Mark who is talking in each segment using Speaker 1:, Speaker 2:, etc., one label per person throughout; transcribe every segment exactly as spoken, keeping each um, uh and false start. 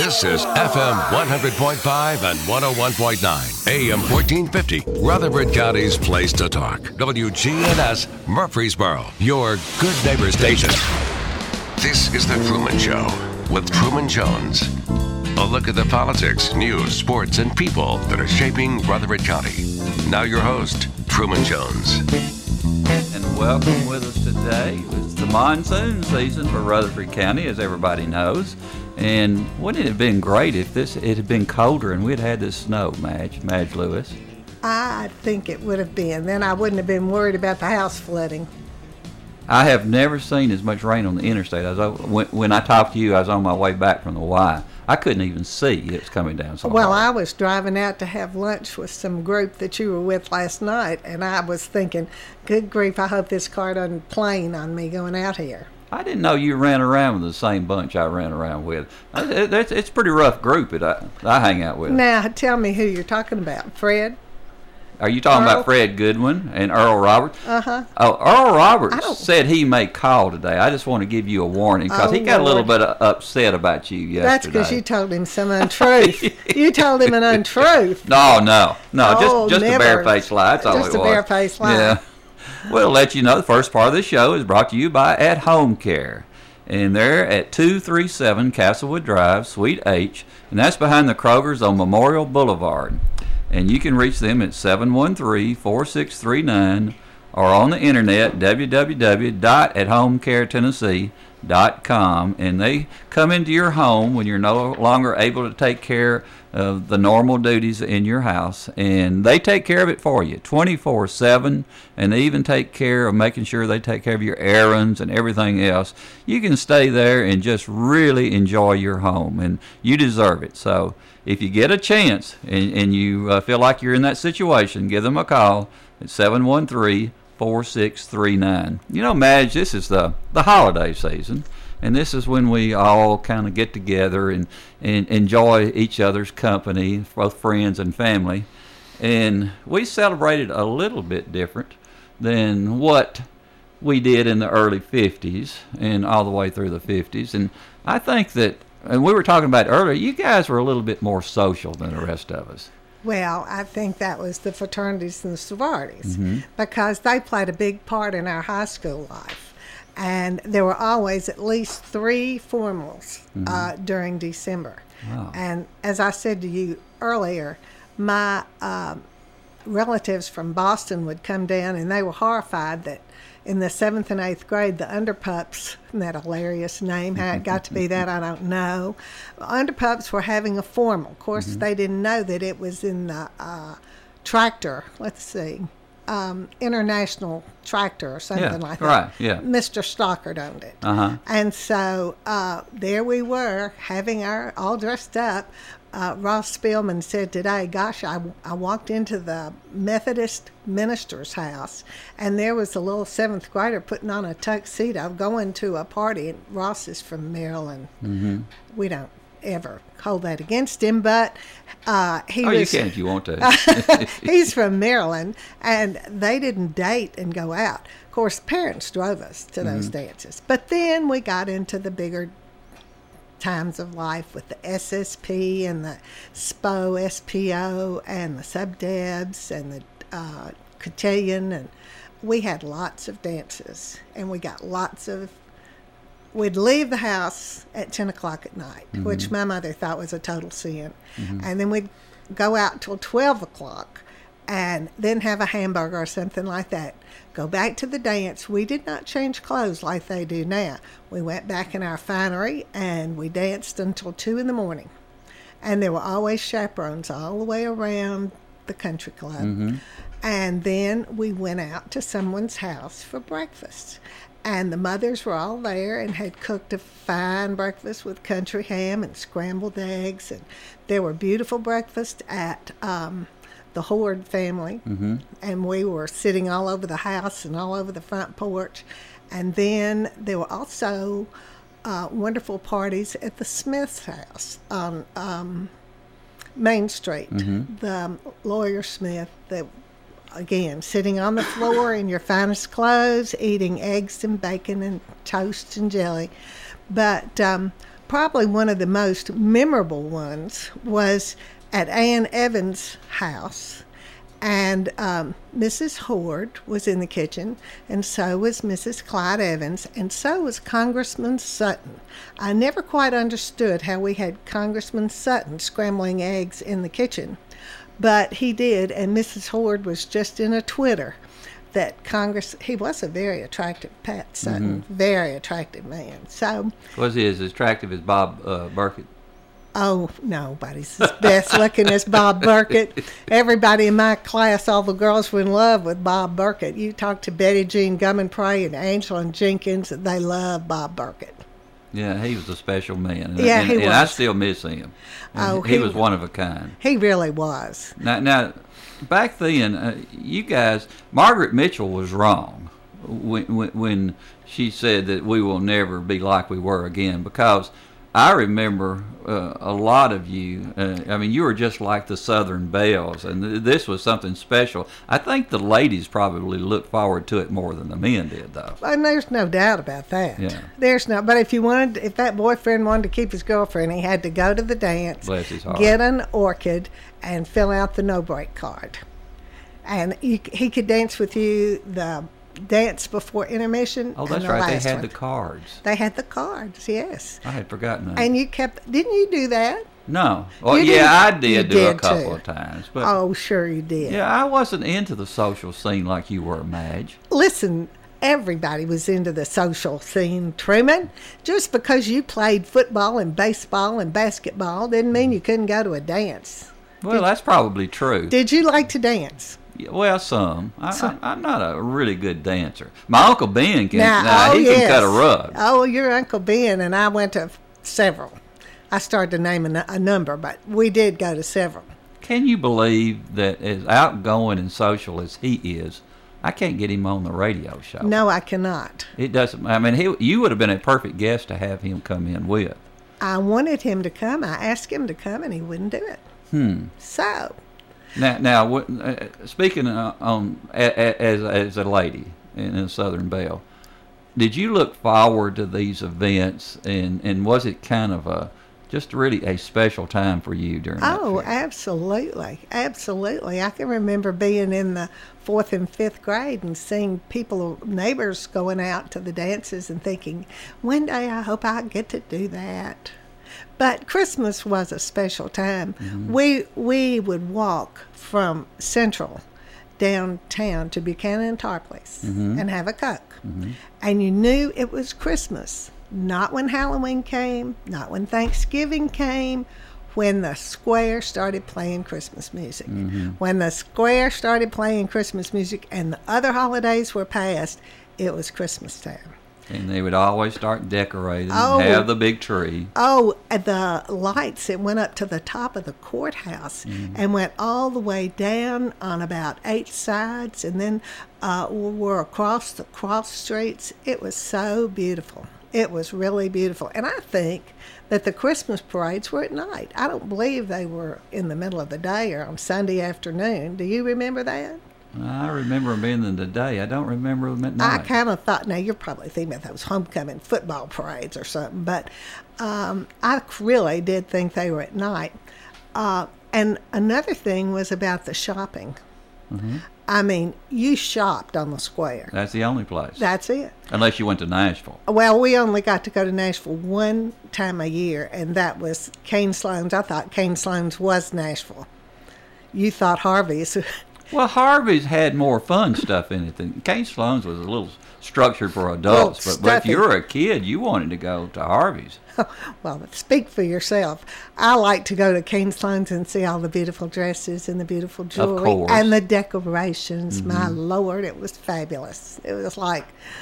Speaker 1: This is F M one hundred point five and one oh one point nine, A M fourteen fifty, Rutherford County's place to talk. W G N S Murfreesboro, your good neighbor station. This is The Truman Show with Truman Jones. A look at the politics, news, sports, and people that are shaping Rutherford County. Now your host, Truman Jones.
Speaker 2: And welcome with us today. It's the monsoon season for Rutherford County, as everybody knows. And wouldn't it have been great if this it had been colder and we'd had this snow, Madge, Madge Lewis?
Speaker 3: I think it would have been. Then I wouldn't have been worried about the house flooding.
Speaker 2: I have never seen as much rain on the interstate. I was when, when I talked to you, I was on my way back from the Y. I couldn't even see it was coming down so
Speaker 3: Well,
Speaker 2: hard.
Speaker 3: I was driving out to have lunch with some group that you were with last night, and I was thinking, good grief, I hope this car doesn't plane on me going out here.
Speaker 2: I didn't know you ran around with the same bunch I ran around with. It's, it's a pretty rough group that I, I hang out with.
Speaker 3: Now, tell me who you're talking about. Fred?
Speaker 2: Are you talking
Speaker 3: Earl?
Speaker 2: about Fred Goodwin and Earl Roberts?
Speaker 3: Uh-huh.
Speaker 2: Oh, Earl Roberts
Speaker 3: I don't-
Speaker 2: said he may call today. I just want to give you a warning because
Speaker 3: Oh,
Speaker 2: he got a little
Speaker 3: Lord.
Speaker 2: bit uh, upset about you yesterday.
Speaker 3: That's because you told him some untruth. You told him an untruth.
Speaker 2: No, no, no,
Speaker 3: Oh,
Speaker 2: just just
Speaker 3: never.
Speaker 2: a barefaced lie. That's all
Speaker 3: Just
Speaker 2: it
Speaker 3: a
Speaker 2: was.
Speaker 3: barefaced lie.
Speaker 2: Yeah. We'll let you know the first part of the show is brought to you by At Home Care. And they're at two thirty-seven Castlewood Drive, Suite H, and that's behind the Kroger's on Memorial Boulevard. And you can reach them at seven one three, four six three nine or on the internet, w w w dot at home care tennessee dot com. And they come into your home when you're no longer able to take care of the normal duties in your house. And they take care of it for you twenty-four seven. And they even take care of making sure they take care of your errands and everything else. You can stay there and just really enjoy your home. And you deserve it. So if you get a chance and, and you uh, feel like you're in that situation, give them a call at seven one three, four six three nine. You know, Madge, this is the, the holiday season, and this is when we all kind of get together and, and enjoy each other's company, both friends and family. And we celebrated a little bit different than what we did in the early fifties and all the way through the fifties. And I think that, and we were talking about it earlier, you guys were a little bit more social than the rest of us.
Speaker 3: Well, I think that was the fraternities and the sororities
Speaker 2: Mhm.
Speaker 3: because they played a big part in our high school life. And there were always at least three formals uh, during December.
Speaker 2: Wow.
Speaker 3: And as I said to you earlier, my um, relatives from Boston would come down and they were horrified that in the seventh and eighth grade, the Underpups, isn't that a hilarious name? How it got to be that, I don't know. Underpups were having a formal. Of course, they didn't know that it was in the uh, tractor, let's see, um, International Tractor or something
Speaker 2: Yeah,
Speaker 3: like that.
Speaker 2: right, yeah.
Speaker 3: Mister Stockard owned it.
Speaker 2: Uh-huh.
Speaker 3: And so uh, there we were, having our, all dressed up. Uh, Ross Spillman said today, gosh, I, I walked into the Methodist minister's house, and there was a little seventh grader putting on a tuxedo going to a party. And Ross is from Maryland.
Speaker 2: Mm-hmm.
Speaker 3: We don't ever hold that against him, but uh, he
Speaker 2: Oh,
Speaker 3: was...
Speaker 2: you can if you want to.
Speaker 3: He's from Maryland, and they didn't date and go out. Of course, parents drove us to those dances. But then we got into the bigger times of life with the S S P and the S P O, S P O, and the Sub-Debs and the uh, Cotillion. And we had lots of dances, and we got lots of... We'd leave the house at ten o'clock at night,
Speaker 2: Mm-hmm.
Speaker 3: which my mother thought was a total sin. And then we'd go out till twelve o'clock and then have a hamburger or something like that. Go back to the dance. We did not change clothes like they do now. We went back in our finery and we danced until two in the morning. And there were always chaperones all the way around the country club.
Speaker 2: Mm-hmm.
Speaker 3: And then we went out to someone's house for breakfast. And the mothers were all there and had cooked a fine breakfast with country ham and scrambled eggs. And there were beautiful breakfasts at um, the Horde family.
Speaker 2: Mm-hmm.
Speaker 3: And we were sitting all over the house and all over the front porch. And then there were also uh, wonderful parties at the Smith's house on um, Main Street.
Speaker 2: Mm-hmm.
Speaker 3: The lawyer Smith, that again, sitting on the floor in your finest clothes, eating eggs and bacon and toast and jelly. But um, probably one of the most memorable ones was at Ann Evans' house. And um, Missus Hord was in the kitchen, and so was Missus Clyde Evans, and so was Congressman Sutton. I never quite understood how we had Congressman Sutton scrambling eggs in the kitchen, but he did, and Missus Hord was just in a twitter that Congress, he was a very attractive, Pat Sutton, mm-hmm. very attractive man. So
Speaker 2: was he as attractive as Bob uh, Burkett?
Speaker 3: Oh, nobody's as best looking as Bob Burkett. Everybody in my class, all the girls were in love with Bob Burkett. You talk to Betty Jean Gummonprey and Angela Jenkins, and they love Bob Burkett.
Speaker 2: Yeah, he was a special man.
Speaker 3: Yeah,
Speaker 2: and,
Speaker 3: he
Speaker 2: and
Speaker 3: was.
Speaker 2: I still miss him.
Speaker 3: Oh,
Speaker 2: he,
Speaker 3: he
Speaker 2: was one of a kind.
Speaker 3: He really was.
Speaker 2: Now, now back then, uh, you guys, Margaret Mitchell was wrong when, when, when she said that we will never be like we were again, because I remember uh, a lot of you. Uh, I mean, you were just like the Southern Belles, and th- this was something special. I think the ladies probably looked forward to it more than the men did, though.
Speaker 3: And there's no doubt about that.
Speaker 2: Yeah.
Speaker 3: There's no. But if you wanted, if that boyfriend wanted to keep his girlfriend, he had to go to the dance,
Speaker 2: Bless his heart.
Speaker 3: get an orchid, and fill out the no break card, and you, he could dance with you the dance before intermission.
Speaker 2: Oh, that's
Speaker 3: and the
Speaker 2: right. They
Speaker 3: last
Speaker 2: had
Speaker 3: one.
Speaker 2: the cards.
Speaker 3: They had the cards, yes.
Speaker 2: I had forgotten that.
Speaker 3: And you kept, didn't you do that?
Speaker 2: No. Well,
Speaker 3: You
Speaker 2: yeah,
Speaker 3: did-
Speaker 2: I
Speaker 3: you
Speaker 2: did do a
Speaker 3: did,
Speaker 2: couple
Speaker 3: too.
Speaker 2: of times. But
Speaker 3: Oh, sure you did.
Speaker 2: yeah, I wasn't into the social scene like you were, Madge.
Speaker 3: Listen, everybody was into the social scene, Truman. Just because you played football and baseball and basketball didn't mean you couldn't go to a dance.
Speaker 2: Well, that's probably true.
Speaker 3: Did you like to dance?
Speaker 2: Yeah, well, some. I,
Speaker 3: Some.
Speaker 2: I, I'm not a really good dancer. My Uncle Ben can.
Speaker 3: Now,
Speaker 2: now,
Speaker 3: oh,
Speaker 2: he
Speaker 3: yes.
Speaker 2: can cut a rug.
Speaker 3: Oh, your Uncle Ben and I went to several. I started to name a, a number, but we did go to several.
Speaker 2: Can you believe that as outgoing and social as he is, I can't get him on the radio show?
Speaker 3: No, I cannot.
Speaker 2: It doesn't. I mean, he, you would have been a perfect guest to have him come in with.
Speaker 3: I wanted him to come. I asked him to come, and he wouldn't do it.
Speaker 2: Hmm.
Speaker 3: So,
Speaker 2: Now, now, what- uh, speaking uh, on a- a- as as a lady in a Southern Belle, did you look forward to these events, and, and was it kind of a just really a special time for you during that
Speaker 3: oh,
Speaker 2: period?
Speaker 3: absolutely, absolutely. I can remember being in the fourth and fifth grade and seeing people, neighbors, going out to the dances and thinking, one day I hope I get to do that. But Christmas was a special time.
Speaker 2: Mm-hmm.
Speaker 3: We we would walk from Central downtown to Buchanan and Tar Place
Speaker 2: Mm-hmm.
Speaker 3: and have a Coke.
Speaker 2: Mhm.
Speaker 3: And you knew it was Christmas. Not when Halloween came, not when Thanksgiving came, when the square started playing Christmas music.
Speaker 2: Mm-hmm.
Speaker 3: When the square started playing Christmas music and the other holidays were past, it was Christmas time.
Speaker 2: And they would always start decorating
Speaker 3: Oh.
Speaker 2: and have the big tree.
Speaker 3: Oh, the lights, it went up to the top of the courthouse and went all the way down on about eight sides and then uh, were across the cross streets. It was so beautiful. It was really beautiful. And I think that the Christmas parades were at night. I don't believe they were in the middle of the day or on Sunday afternoon. Do you remember that?
Speaker 2: I remember them being in the day. I don't remember them at
Speaker 3: I
Speaker 2: night.
Speaker 3: kind of thought, now you're probably thinking about those homecoming football parades or something, but um, I really did think they were at night. Uh, and another thing was about the shopping.
Speaker 2: Mhm.
Speaker 3: I mean, you shopped on the square.
Speaker 2: That's the only place.
Speaker 3: That's it.
Speaker 2: Unless you went to Nashville.
Speaker 3: Well, we only got to go to Nashville one time a year, and that was Kane Sloan's. I thought Kane Sloan's was Nashville. You thought Harvey's.
Speaker 2: Well, Harvey's had more fun stuff in it than Kane Sloan's was a little structured for adults.
Speaker 3: Little
Speaker 2: But, but if
Speaker 3: stuffy.
Speaker 2: you were a kid, you wanted to go to Harvey's.
Speaker 3: Well, speak for yourself. I like to go to Kane Sloan's and see all the beautiful dresses and the beautiful jewelry
Speaker 2: course.
Speaker 3: and the decorations. My Lord, it was fabulous. It was like,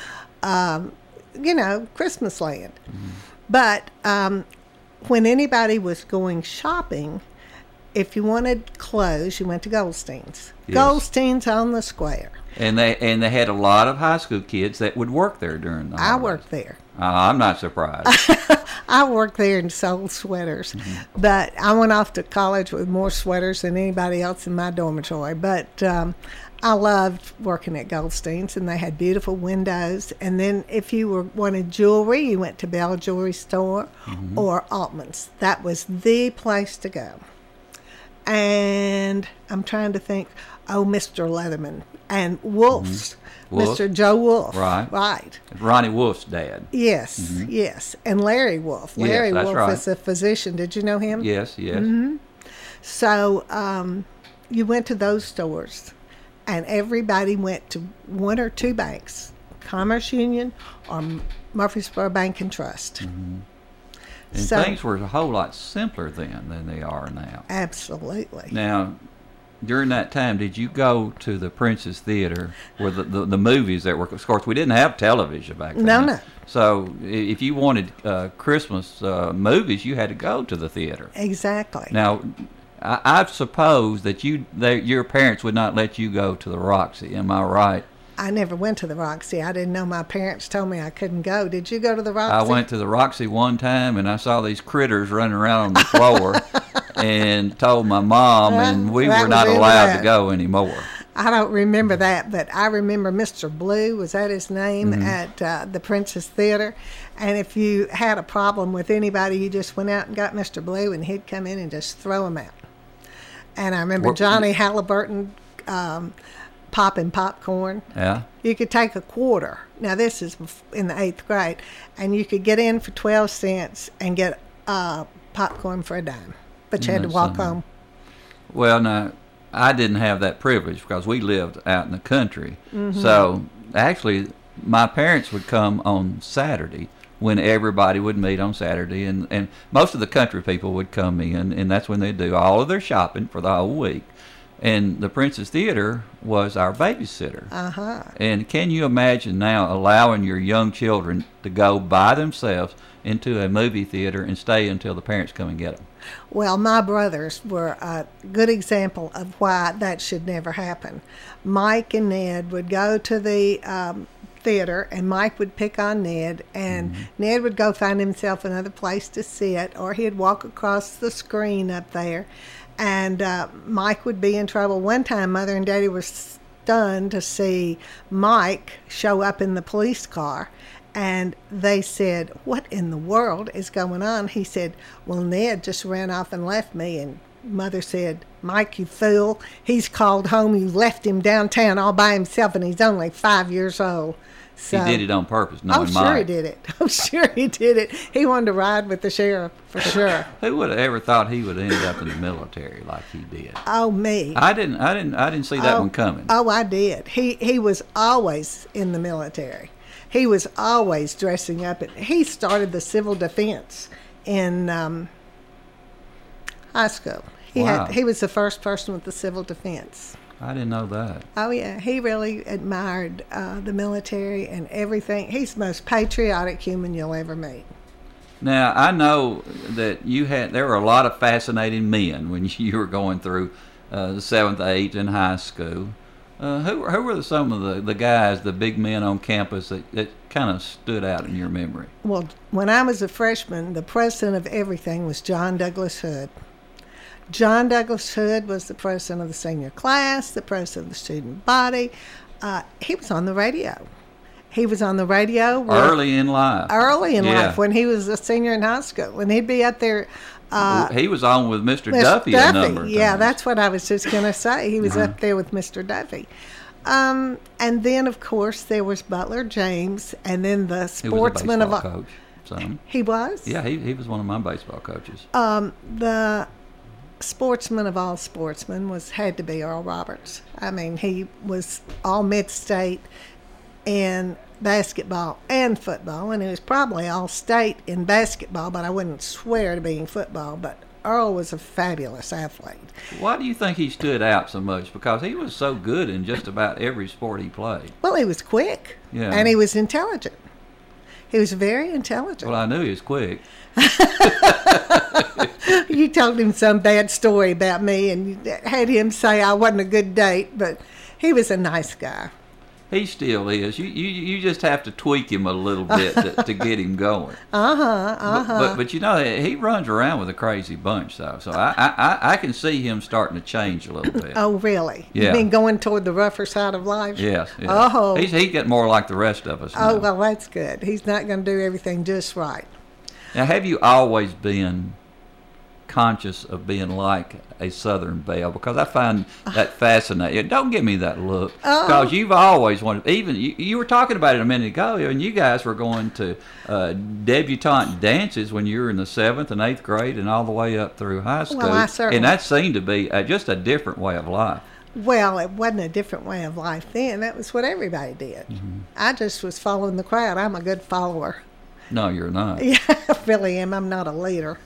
Speaker 3: um, you know, Christmas land. But um, when anybody was going shopping, if you wanted clothes, you went to Goldstein's.
Speaker 2: Yes.
Speaker 3: Goldstein's on the square.
Speaker 2: And they and they had a lot of high school kids that would work there during the
Speaker 3: I
Speaker 2: holidays.
Speaker 3: worked there.
Speaker 2: Uh, I'm not surprised.
Speaker 3: I worked there and sold sweaters, mm-hmm. but I went off to college with more sweaters than anybody else in my dormitory. But um, I loved working at Goldstein's, and they had beautiful windows. And then if you were wanted jewelry, you went to Bell Jewelry Store mm-hmm. or Altman's. That was the place to go. And I'm trying to think, oh, Mister Leatherman and Wolf's. Mm-hmm. Wolf. Mister Joe Wolf.
Speaker 2: Right.
Speaker 3: Right.
Speaker 2: Ronnie Wolf's dad.
Speaker 3: Yes, mm-hmm. yes. And Larry Wolf. Larry
Speaker 2: yes, that's
Speaker 3: Wolf
Speaker 2: right.
Speaker 3: is a physician. Did you know him?
Speaker 2: Yes, yes.
Speaker 3: Mm-hmm. So um, you went to those stores, and everybody went to one or two banks, Commerce Union or Murfreesboro Bank and Trust.
Speaker 2: Mm-hmm. And
Speaker 3: so,
Speaker 2: things were a whole lot simpler then than they are now.
Speaker 3: Absolutely.
Speaker 2: Now, during that time, did you go to the Princess Theater where the, the, the movies that were, of course, we didn't have television back then.
Speaker 3: No, no.
Speaker 2: So if you wanted uh, Christmas uh, movies, you had to go to the theater.
Speaker 3: Exactly.
Speaker 2: Now, I, I suppose that you, they, your parents would not let you go to the Roxy. Am I right?
Speaker 3: I never went to the Roxy. I didn't know my parents told me I couldn't go. Did you go to the Roxy?
Speaker 2: I went to the Roxy one time, and I saw these critters running around on the floor and told my mom,
Speaker 3: well,
Speaker 2: and we
Speaker 3: were
Speaker 2: not allowed that. to go anymore.
Speaker 3: I don't remember that, but I remember Mister Blue, was that his name, mm-hmm. at uh, the Princess Theater. And if you had a problem with anybody, you just went out and got Mister Blue, and he'd come in and just throw them out. And I remember what, Johnny Halliburton um, popping popcorn.
Speaker 2: Yeah.
Speaker 3: You could take a quarter. Now, this is in the eighth grade. And you could get in for twelve cents and get uh, popcorn for a dime. But you had to walk home.
Speaker 2: Well, now, I didn't have that privilege because we lived out in the country. Mm-hmm. So, actually, my parents would come on Saturday when everybody would meet on Saturday. And, and most of the country people would come in, and that's when they'd do all of their shopping for the whole week. And the Princess Theater was our babysitter.
Speaker 3: Uh-huh.
Speaker 2: And can you imagine now allowing your young children to go by themselves into a movie theater and stay until the parents come and get them?
Speaker 3: Well, my brothers were a good example of why that should never happen. Mike and Ned would go to the um, theater, and Mike would pick on Ned, and mm-hmm. Ned would go find himself another place to sit, or he'd walk across the screen up there. And uh, Mike would be in trouble. One time, Mother and Daddy were stunned to see Mike show up in the police car. And they said, what in the world is going on? He said, well, Ned just ran off and left me. And Mother said, Mike, you fool. He's called home. You left him downtown all by himself, and he's only five years old. So,
Speaker 2: he did it on purpose, knowing
Speaker 3: Oh, sure
Speaker 2: Mike.
Speaker 3: he did it. Oh, sure he did it. He wanted to ride with the sheriff, for sure.
Speaker 2: Who would have ever thought he would end up in the military like he did?
Speaker 3: Oh, me.
Speaker 2: I didn't. I didn't. I didn't see that
Speaker 3: oh,
Speaker 2: one coming.
Speaker 3: Oh, I did. He he was always in the military. He was always dressing up. He started the civil defense in um, high school. He
Speaker 2: wow.
Speaker 3: had. He was the first person with the civil defense.
Speaker 2: I didn't know that.
Speaker 3: Oh, yeah. He really admired uh, the military and everything. He's the most patriotic human you'll ever meet.
Speaker 2: Now, I know that you had, there were a lot of fascinating men when you were going through uh, the seventh, eighth in high school. Uh, who, who were the, some of the, the guys, the big men on campus that, that kind of stood out in your memory?
Speaker 3: Well, when I was a freshman, the president of everything was John Douglas Hood. John Douglas Hood was the president of the senior class, the president of the student body. Uh, he was on the radio. He was on the radio.
Speaker 2: Early in life.
Speaker 3: Early in
Speaker 2: yeah.
Speaker 3: life, when he was a senior in high school. And he'd be up there. Uh,
Speaker 2: he was on with Mister
Speaker 3: Mister
Speaker 2: Duffy,
Speaker 3: Duffy
Speaker 2: a number of
Speaker 3: Yeah,
Speaker 2: times.
Speaker 3: that's what I was just going to say. He was
Speaker 2: uh-huh.
Speaker 3: up there with Mister Duffy. Um, and then, of course, there was Butler James, and then the sportsman
Speaker 2: he was a
Speaker 3: of
Speaker 2: baseball coach. Son.
Speaker 3: He was?
Speaker 2: Yeah, he he was one of my baseball coaches.
Speaker 3: Um, the sportsman of all sportsmen was had to be Earl Roberts. I mean, he was all mid-state in basketball and football, and he was probably all state in basketball, but I wouldn't swear to being football. But Earl was a fabulous athlete.
Speaker 2: Why do you think he stood out so much? Because he was so good in just about every sport he played.
Speaker 3: Well, he was quick,
Speaker 2: yeah.
Speaker 3: and he was intelligent. He was very intelligent.
Speaker 2: Well, I knew he was quick.
Speaker 3: You told him some bad story about me and you had him say I wasn't a good date, but he was a nice guy.
Speaker 2: He still is. You, you you just have to tweak him a little bit to, to get him going.
Speaker 3: Uh-huh, uh-huh.
Speaker 2: But, but but you know, he runs around with a crazy bunch, though. So I, I, I can see him starting to change a little bit.
Speaker 3: Oh, really?
Speaker 2: Yeah.
Speaker 3: You mean going toward the rougher side of life?
Speaker 2: Yes. yes.
Speaker 3: Oh.
Speaker 2: He's he get more like the rest of us now.
Speaker 3: Oh, well, that's good. He's not going to do everything just right.
Speaker 2: Now, have you always been conscious of being like a Southern belle? Because I find that fascinating. Don't give me that look, because you've always wanted. Even you, you were talking about it a minute ago, and you guys were going to uh, debutante dances when you were in the seventh and eighth grade, and all the way up through high school.
Speaker 3: Well, I certainly-
Speaker 2: and that seemed to be uh, just a different way of life.
Speaker 3: Well, it wasn't a different way of life then. That was what everybody did.
Speaker 2: Mm-hmm.
Speaker 3: I just was following the crowd. I'm a good follower.
Speaker 2: No, you're not.
Speaker 3: Yeah, I really am. I'm not a leader.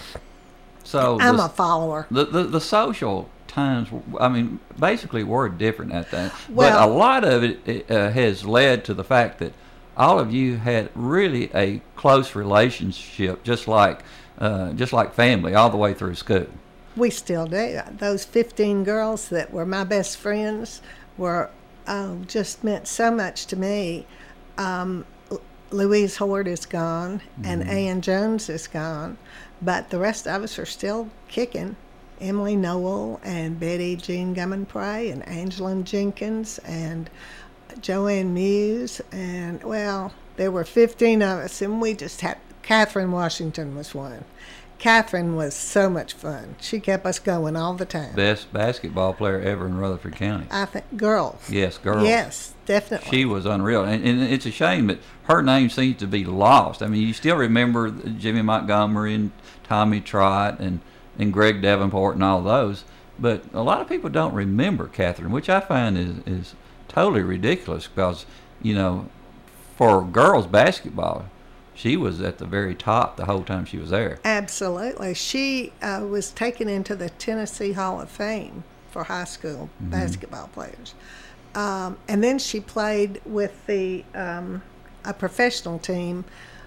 Speaker 2: So
Speaker 3: I'm
Speaker 2: the,
Speaker 3: a follower.
Speaker 2: The, the the social times, I mean, basically were different at that.
Speaker 3: Well-
Speaker 2: but a lot of it uh, has led to the fact that all of you had really a close relationship, just like uh, just like family, all the way through school.
Speaker 3: We still do. Those fifteen girls that were my best friends were oh, just meant so much to me. Um, Louise Horde is gone, and
Speaker 2: Mm-hmm.
Speaker 3: Ann Jones is gone, but the rest of us are still kicking. Emily Noel and Betty Jean Gummon-Prey and Angeline Jenkins and Joanne Muse, and well, there were fifteen of us, and we just had. Catherine Washington was one. Catherine was so much fun. She kept us going all the time.
Speaker 2: Best basketball player ever in Rutherford County.
Speaker 3: I think girls.
Speaker 2: Yes, girls.
Speaker 3: Yes, definitely.
Speaker 2: She was unreal, and, and it's a shame that her name seems to be lost. I mean, you still remember Jimmy Montgomery and Tommy Trott and, and Greg Davenport and all those, but a lot of people don't remember Catherine, which I find is, is totally ridiculous because, you know, for girls basketball, she was at the very top the whole time she was there.
Speaker 3: Absolutely. She uh, was taken into the Tennessee Hall of Fame for high school
Speaker 2: Mm-hmm.
Speaker 3: basketball players. Um, and then she played with the um, a professional team,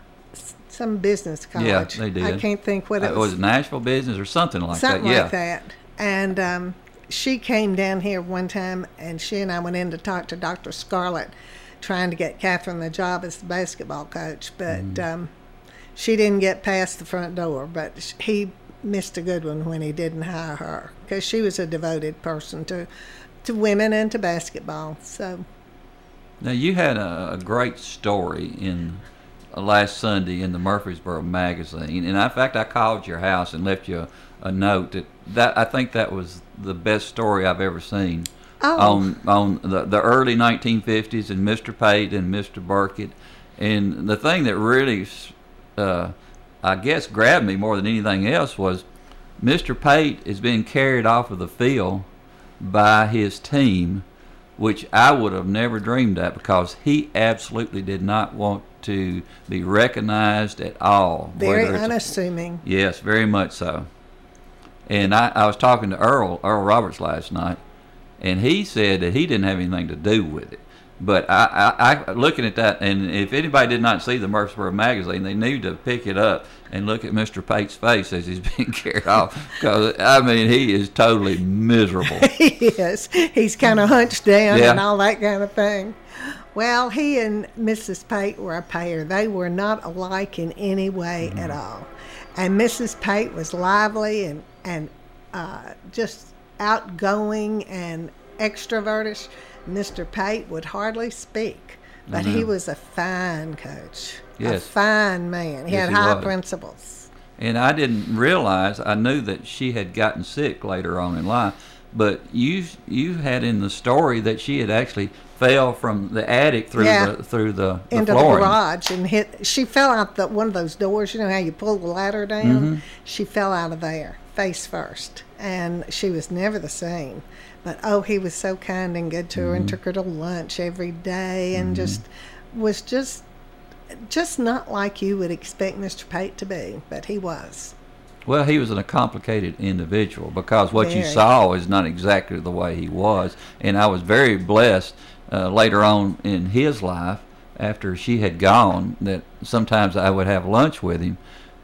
Speaker 3: s- some business college.
Speaker 2: Yeah, they did.
Speaker 3: I can't think what it
Speaker 2: Uh,
Speaker 3: was.
Speaker 2: was it Nashville Business or something like
Speaker 3: Something
Speaker 2: that? Yeah.
Speaker 3: like that. And um, she came down here one time, and she and I went in to talk to Doctor Scarlett, trying to get Catherine the job as the basketball coach. But
Speaker 2: Mm-hmm.
Speaker 3: um, she didn't get past the front door. But sh- he missed a good one when he didn't hire her, because she was a devoted person to, to women and to basketball. So
Speaker 2: Now, you had a, a great story in uh, last Sunday in the Murfreesboro Magazine, and in fact, I called your house and left you a, a note that, that I think that was the best story I've ever seen
Speaker 3: Oh.
Speaker 2: on on the, the early nineteen fifties and Mister Pate and Mister Burkett. And the thing that really, uh, I guess, grabbed me more than anything else was Mister Pate is being carried off of the field by his team, which I would have never dreamed of, because he absolutely did not want to be recognized at all.
Speaker 3: very
Speaker 2: whether it's a-
Speaker 3: unassuming.
Speaker 2: Yes, very much so. And I, I was talking to Earl Earl Roberts last night, and he said that he didn't have anything to do with it. But I, I, I looking at that, and if anybody did not see the Murfreesboro Magazine, they need to pick it up and look at Mister Pate's face as he's being carried off. Because, I mean, he is totally miserable.
Speaker 3: He is. He's kind of hunched down
Speaker 2: Yeah.
Speaker 3: and all that kind of thing. Well, he and Missus Pate were a pair. They were not alike in any way
Speaker 2: Mm-hmm.
Speaker 3: at all. And Missus Pate was lively and, and uh, just outgoing and extrovertish. Mister Pate would hardly speak, but he
Speaker 2: Mhm.
Speaker 3: was a fine coach.
Speaker 2: Yes.
Speaker 3: A fine man. He
Speaker 2: Yes,
Speaker 3: had
Speaker 2: he
Speaker 3: high
Speaker 2: was.
Speaker 3: principles.
Speaker 2: And I didn't realize, I knew that she had gotten sick later on in life, but you you had in the story that she had actually fell from the attic through
Speaker 3: Yeah.
Speaker 2: the through the, the
Speaker 3: Into the
Speaker 2: flooring.
Speaker 3: garage and hit. She fell out the one of those doors. You know how you pull the ladder down.
Speaker 2: Mm-hmm.
Speaker 3: She fell out of there face first, and she was never the same. But oh, he was so kind and good to her, and took her to lunch every day, and just was just just not like you would expect Mister Pate to be, but he was.
Speaker 2: Well, he was a complicated individual, because what you
Speaker 3: Very.
Speaker 2: saw is not exactly the way he was. And I was very blessed uh, later on in his life, after she had gone, that sometimes I would have lunch with him.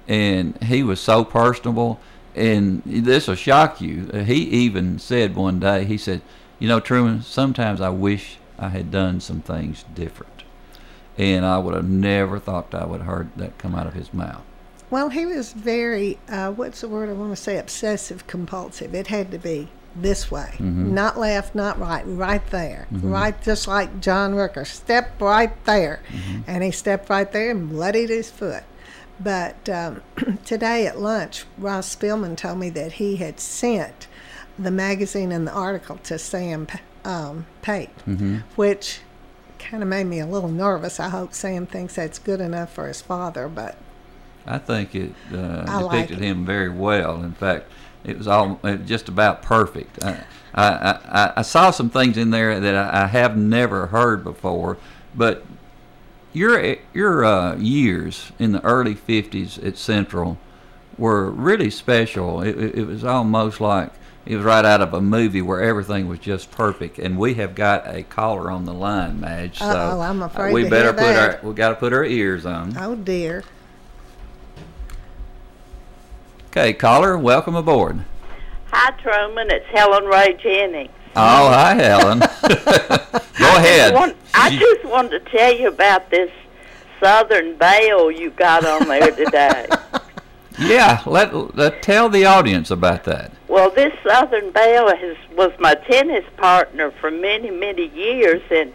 Speaker 2: and he was so personable. And this will shock you. He even said one day, he said, "You know, Truman, sometimes I wish I had done some things different." And I would have never thought I would have heard that come out of his mouth.
Speaker 3: Well, he was very, uh, what's the word I want to say, obsessive compulsive. It had to be this way,
Speaker 2: Mm-hmm.
Speaker 3: not left, not right, right there,
Speaker 2: Mm-hmm.
Speaker 3: right, just like John Rooker, step right there.
Speaker 2: Mm-hmm.
Speaker 3: And he stepped right there and bloodied his foot. But um, today at lunch, Ross Spillman told me that he had sent the magazine and the article to Sam um, Pate,
Speaker 2: Mm-hmm.
Speaker 3: which kind of made me a little nervous. I hope Sam thinks that's good enough for his father, but
Speaker 2: I think it uh,
Speaker 3: I like
Speaker 2: depicted
Speaker 3: it.
Speaker 2: him very well. In fact, it was all it was just about perfect. I, I, I, I saw some things in there that I, I have never heard before, but your your uh, years in the early fifties at Central were really special. It, it, it was almost like it was right out of a movie where everything was just perfect. And we have got a caller on the line, Madge. So
Speaker 3: Uh-oh, I'm
Speaker 2: uh,
Speaker 3: afraid
Speaker 2: we
Speaker 3: to
Speaker 2: better
Speaker 3: hear
Speaker 2: put
Speaker 3: that.
Speaker 2: our we got to put our ears on.
Speaker 3: oh dear.
Speaker 2: Okay, caller, welcome aboard.
Speaker 4: Hi, Truman. It's Helen Ray Jennings.
Speaker 2: Oh, hi, Helen. Go ahead.
Speaker 4: I, want, I just wanted to tell you about this Southern Belle you got on there today.
Speaker 2: Yeah, let, let tell the audience about that.
Speaker 4: Well, this Southern Belle has, was my tennis partner for many, many years, and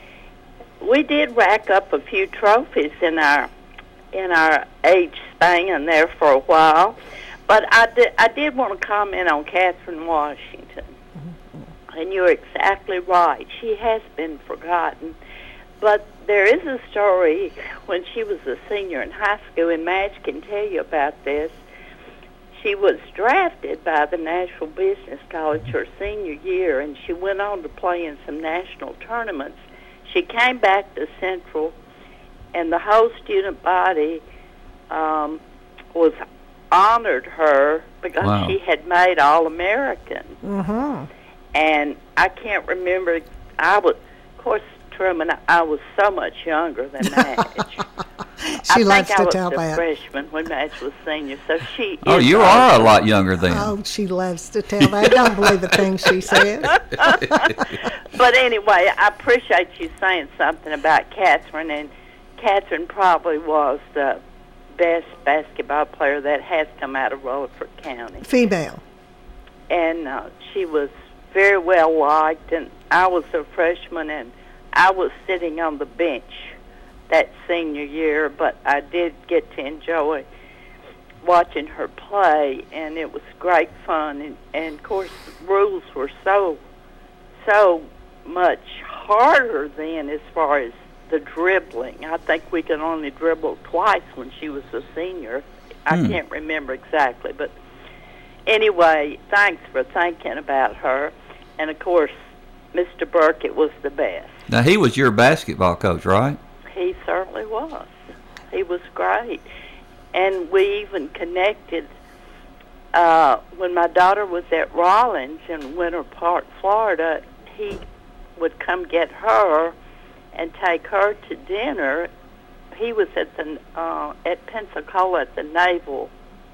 Speaker 4: we did rack up a few trophies in our in our age span there for a while. But I did, I did want to comment on Catherine Washington. And you're exactly right. She has been forgotten. But there is a story when she was a senior in high school, and Madge can tell you about this. She was drafted by the Nashville Business College her senior year, and she went on to play in some national tournaments. She came back to Central, and the whole student body um, was honored her because
Speaker 2: Wow.
Speaker 4: she had made All-American.
Speaker 3: Mm-hmm.
Speaker 4: And I can't remember. I was, of course, Truman, I was so much younger than Madge.
Speaker 3: She
Speaker 4: I
Speaker 3: loves
Speaker 4: think
Speaker 3: to
Speaker 4: I was
Speaker 3: tell
Speaker 4: a
Speaker 3: that.
Speaker 4: freshman when Madge was senior, so she.
Speaker 2: Oh,
Speaker 4: is
Speaker 2: you
Speaker 4: old.
Speaker 2: are a lot younger then.
Speaker 3: Oh, she loves to tell that. Don't believe a thing she says.
Speaker 4: But anyway, I appreciate you saying something about Catherine, and Catherine probably was the best basketball player that has come out of Rutherford County.
Speaker 3: Female.
Speaker 4: And uh, she was very well liked, and I was a freshman, and I was sitting on the bench that senior year, but I did get to enjoy watching her play, and it was great fun. And, and of course, the rules were so, so much harder then as far as the dribbling. I think we could only dribble twice when she was a senior. I
Speaker 2: Hmm.
Speaker 4: can't remember exactly, but anyway, thanks for thinking about her. And of course, Mister Burkett was the best.
Speaker 2: Now, he was your basketball coach, right?
Speaker 4: He certainly was. He was great. And we even connected uh, when my daughter was at Rollins in Winter Park, Florida. He would come get her and take her to dinner. He was at the uh, at Pensacola at the Naval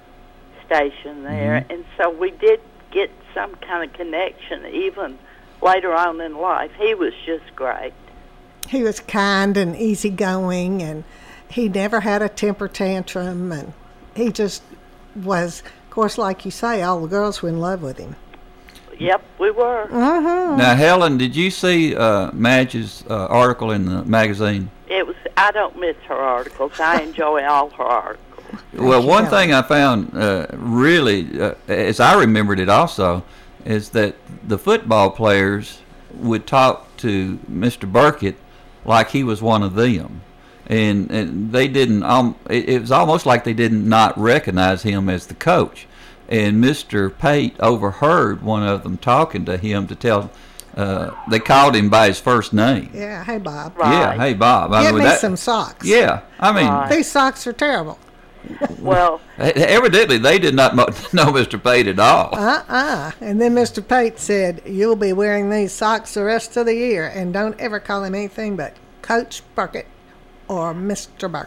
Speaker 4: Station there,
Speaker 2: Mhm.
Speaker 4: and so we did get some kind of connection even later on in life. He was just great.
Speaker 3: He was kind and easygoing, and he never had a temper tantrum, and he just was, of course, like you say, all the girls were in love with him.
Speaker 4: Yep, we were.
Speaker 3: Mm-hmm.
Speaker 2: Now, Helen, did you see uh, Madge's uh, article in the magazine?
Speaker 4: It was. I don't miss her articles. I enjoy all her articles.
Speaker 2: Well,
Speaker 3: you,
Speaker 2: one
Speaker 3: Helen.
Speaker 2: thing I found uh, really, uh, as I remembered it also, is that the football players would talk to Mister Burkett like he was one of them. And, and they didn't, um, it, it was almost like they did not recognize him as the coach. And Mister Pate overheard one of them talking to him to tell, uh, they called him by his first name.
Speaker 3: Yeah, hey, Bob.
Speaker 4: Right.
Speaker 2: Yeah, hey, Bob. I
Speaker 3: Get
Speaker 2: mean,
Speaker 3: me
Speaker 2: that-
Speaker 3: some socks.
Speaker 2: Yeah, I mean,
Speaker 4: Right.
Speaker 3: These socks are terrible.
Speaker 4: Well,
Speaker 2: evidently they did not mo- know Mister Pate at all.
Speaker 3: Uh-uh. And then Mister Pate said, you'll be wearing these socks the rest of the year, and don't ever call him anything but Coach Burkett or Mister Burkett.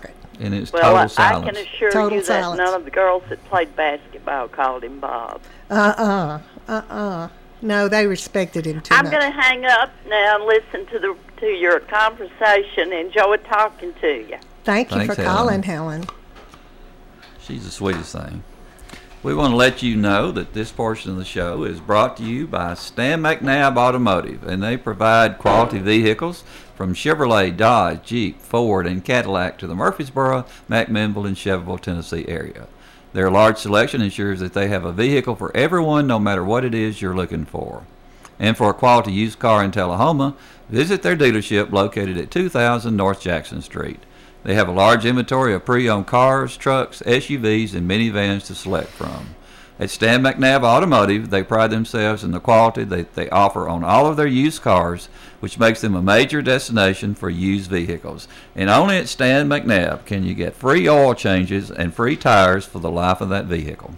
Speaker 2: and it's
Speaker 4: Well,
Speaker 2: total
Speaker 4: I, I
Speaker 2: silence.
Speaker 4: can assure
Speaker 3: Total
Speaker 4: you
Speaker 3: silence.
Speaker 4: that none of the girls that played basketball called him Bob.
Speaker 3: Uh-uh. Uh-uh. No, they respected him too
Speaker 4: I'm
Speaker 3: much.
Speaker 4: going to hang up now and listen to the to your conversation. Enjoyed talking to you.
Speaker 3: Thank you
Speaker 2: Thanks,
Speaker 3: for
Speaker 2: Helen.
Speaker 3: calling, Helen.
Speaker 2: She's the sweetest thing. We want to let you know that this portion of the show is brought to you by Stan McNabb Automotive, and they provide quality vehicles from Chevrolet, Dodge, Jeep, Ford, and Cadillac to the Murfreesboro, McMinnville, and Shelbyville, Tennessee area. Their large selection ensures that they have a vehicle for everyone, no matter what it is you're looking for. And for a quality used car in Tullahoma, visit their dealership located at two thousand North Jackson Street. They have a large inventory of pre-owned cars, trucks, S U Vs, and minivans to select from. At Stan McNabb Automotive, they pride themselves in the quality that they offer on all of their used cars, which makes them a major destination for used vehicles. And only at Stan McNabb can you get free oil changes and free tires for the life of that vehicle.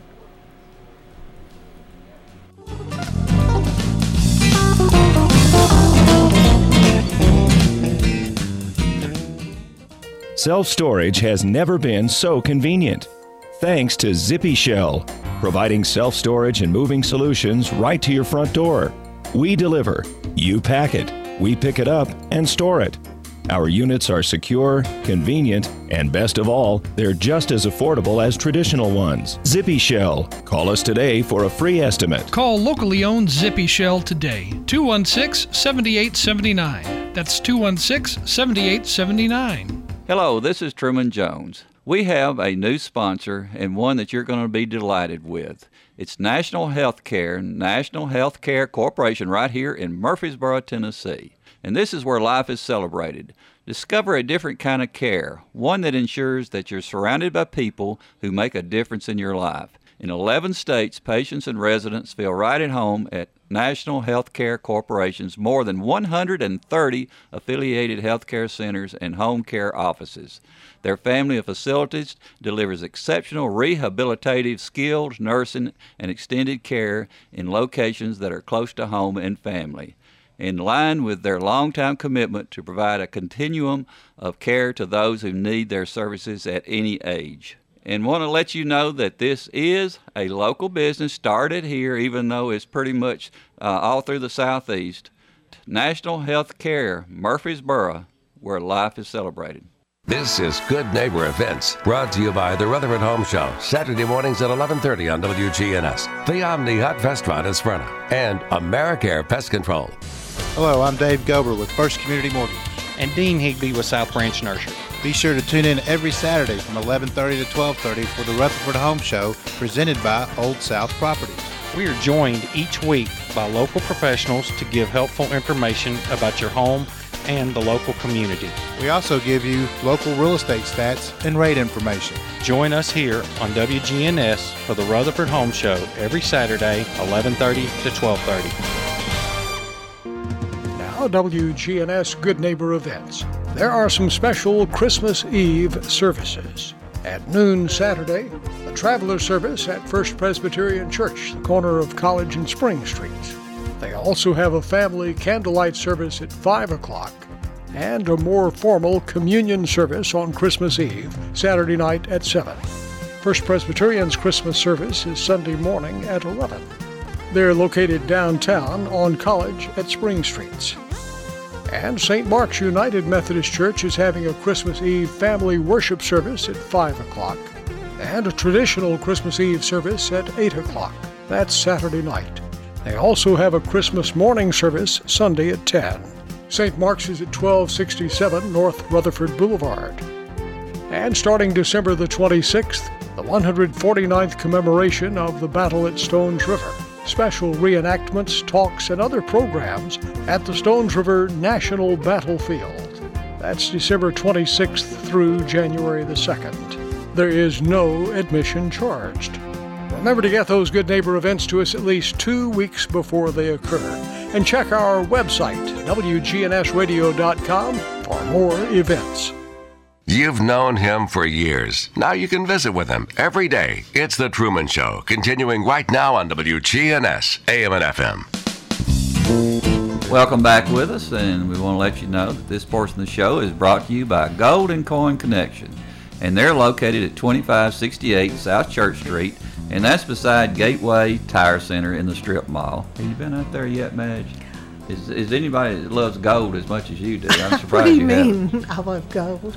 Speaker 5: Self-storage has never been so convenient. Thanks to Zippy Shell, providing self-storage and moving solutions right to your front door. We deliver, you pack it, we pick it up and store it. Our units are secure, convenient, and best of all, they're just as affordable as traditional ones. Zippy Shell. Call us today for a free estimate.
Speaker 6: Call locally owned Zippy Shell today, two one six, seven eight seven nine. That's two one six, seven eight seven nine.
Speaker 2: Hello, this is Truman Jones. We have a new sponsor and one that you're going to be delighted with. It's National Healthcare, National Healthcare Corporation right here in Murfreesboro, Tennessee. And this is where life is celebrated. Discover a different kind of care, one that ensures that you're surrounded by people who make a difference in your life. In eleven states, patients and residents feel right at home at National Healthcare Corporation's more than one hundred thirty affiliated healthcare centers and home care offices. Their family of facilities delivers exceptional rehabilitative, skilled nursing, and extended care in locations that are close to home and family, in line with their longtime commitment to provide a continuum of care to those who need their services at any age. And want to let you know that this is a local business started here, even though it's pretty much uh, all through the Southeast. National Health Care, Murfreesboro, where life is celebrated.
Speaker 1: This is Good Neighbor Events, brought to you by the Rutherford Home Show, Saturday mornings at eleven thirty on W G N S, the Omni Hut Restaurant in Smyrna, and AmeriCare Pest Control.
Speaker 7: Hello, I'm Dave Gober with First Community Mortgage.
Speaker 8: And Dean Higby with South Branch Nursery.
Speaker 7: Be sure to tune in every Saturday from eleven thirty to twelve thirty for the Rutherford Home Show, presented by Old South Properties.
Speaker 8: We are joined each week by local professionals to give helpful information about your home and the local community.
Speaker 7: We also give you local real estate stats and rate information.
Speaker 8: Join us here on W G N S for the Rutherford Home Show every Saturday, eleven thirty to twelve thirty.
Speaker 6: Now, W G N S Good Neighbor Events. There are some special Christmas Eve services. At noon Saturday, a traveler service at First Presbyterian Church, the corner of College and Spring Streets. They also have a family candlelight service at five o'clock and a more formal communion service on Christmas Eve, Saturday night at seven. First Presbyterian's Christmas service is Sunday morning at eleven. They're located downtown on College at Spring Streets. And Saint Mark's United Methodist Church is having a Christmas Eve family worship service at five o'clock and a traditional Christmas Eve service at eight o'clock. That's Saturday night. They also have a Christmas morning service Sunday at ten. Saint Mark's is at twelve sixty-seven North Rutherford Boulevard. And starting December the twenty-sixth, the one hundred forty-ninth commemoration of the battle at Stones River. Special reenactments, talks, and other programs at the Stones River National Battlefield. That's December twenty-sixth through January the second. There is no admission charged. Remember to get those Good Neighbor events to us at least two weeks before they occur. And check our website, W G N S radio dot com, for more events.
Speaker 1: You've known him for years. Now you can visit with him every day. It's The Truman Show, continuing right now on W G N S, A M and F M.
Speaker 2: Welcome back with us, and we want to let you know that this portion of the show is brought to you by Golden Coin Connection. and they're located at twenty-five sixty-eight South Church Street, and that's beside Gateway Tire Center in the Strip Mall. Have you been out there yet, Madge? Is, is anybody that loves gold as much as you do? I'm surprised
Speaker 3: what do you,
Speaker 2: you
Speaker 3: mean?
Speaker 2: haven't.
Speaker 3: I love gold.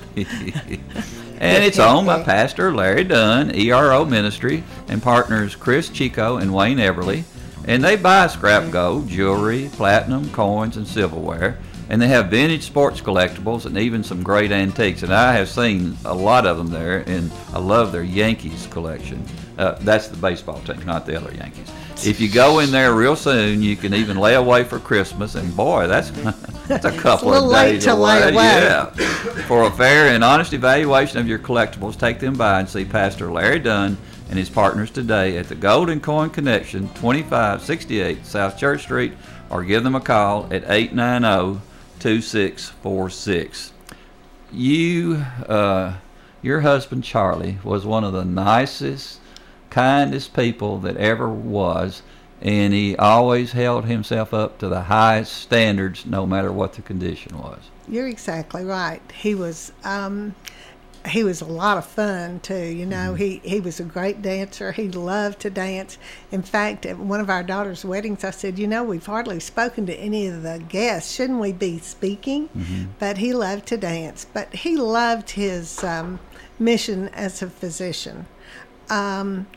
Speaker 2: And it's owned by Pastor Larry Dunn, E R O Ministry, and partners Chris Chico and Wayne Everly. And they buy scrap gold, jewelry, platinum, coins, and silverware. And they have vintage sports collectibles and even some great antiques. And I have seen a lot of them there, and I love their Yankees collection. Uh, that's the baseball team, not the other Yankees. If you go in there real soon, you can even lay away for Christmas. And boy, that's that's a couple
Speaker 3: It's a little
Speaker 2: of
Speaker 3: late
Speaker 2: days
Speaker 3: to
Speaker 2: away.
Speaker 3: lay away.
Speaker 2: Yeah. For a fair and honest evaluation of your collectibles, take them by and see Pastor Larry Dunn and his partners today at the Golden Coin Connection, twenty-five sixty-eight South Church Street, or give them a call at eight nine zero, two six four six. You, uh, your husband Charlie, was one of the nicest, kindest people that ever was, and he always held himself up to the highest standards no matter what the condition was.
Speaker 3: You're exactly right. He was um, he was a lot of fun too. You know, mm-hmm. he he was a great dancer. He loved to dance. In fact, at one of our daughter's weddings, I said, you know, we've hardly spoken to any of the guests. Shouldn't we be speaking? Mm-hmm. But he loved to dance. But he loved his um, mission as a physician. Um,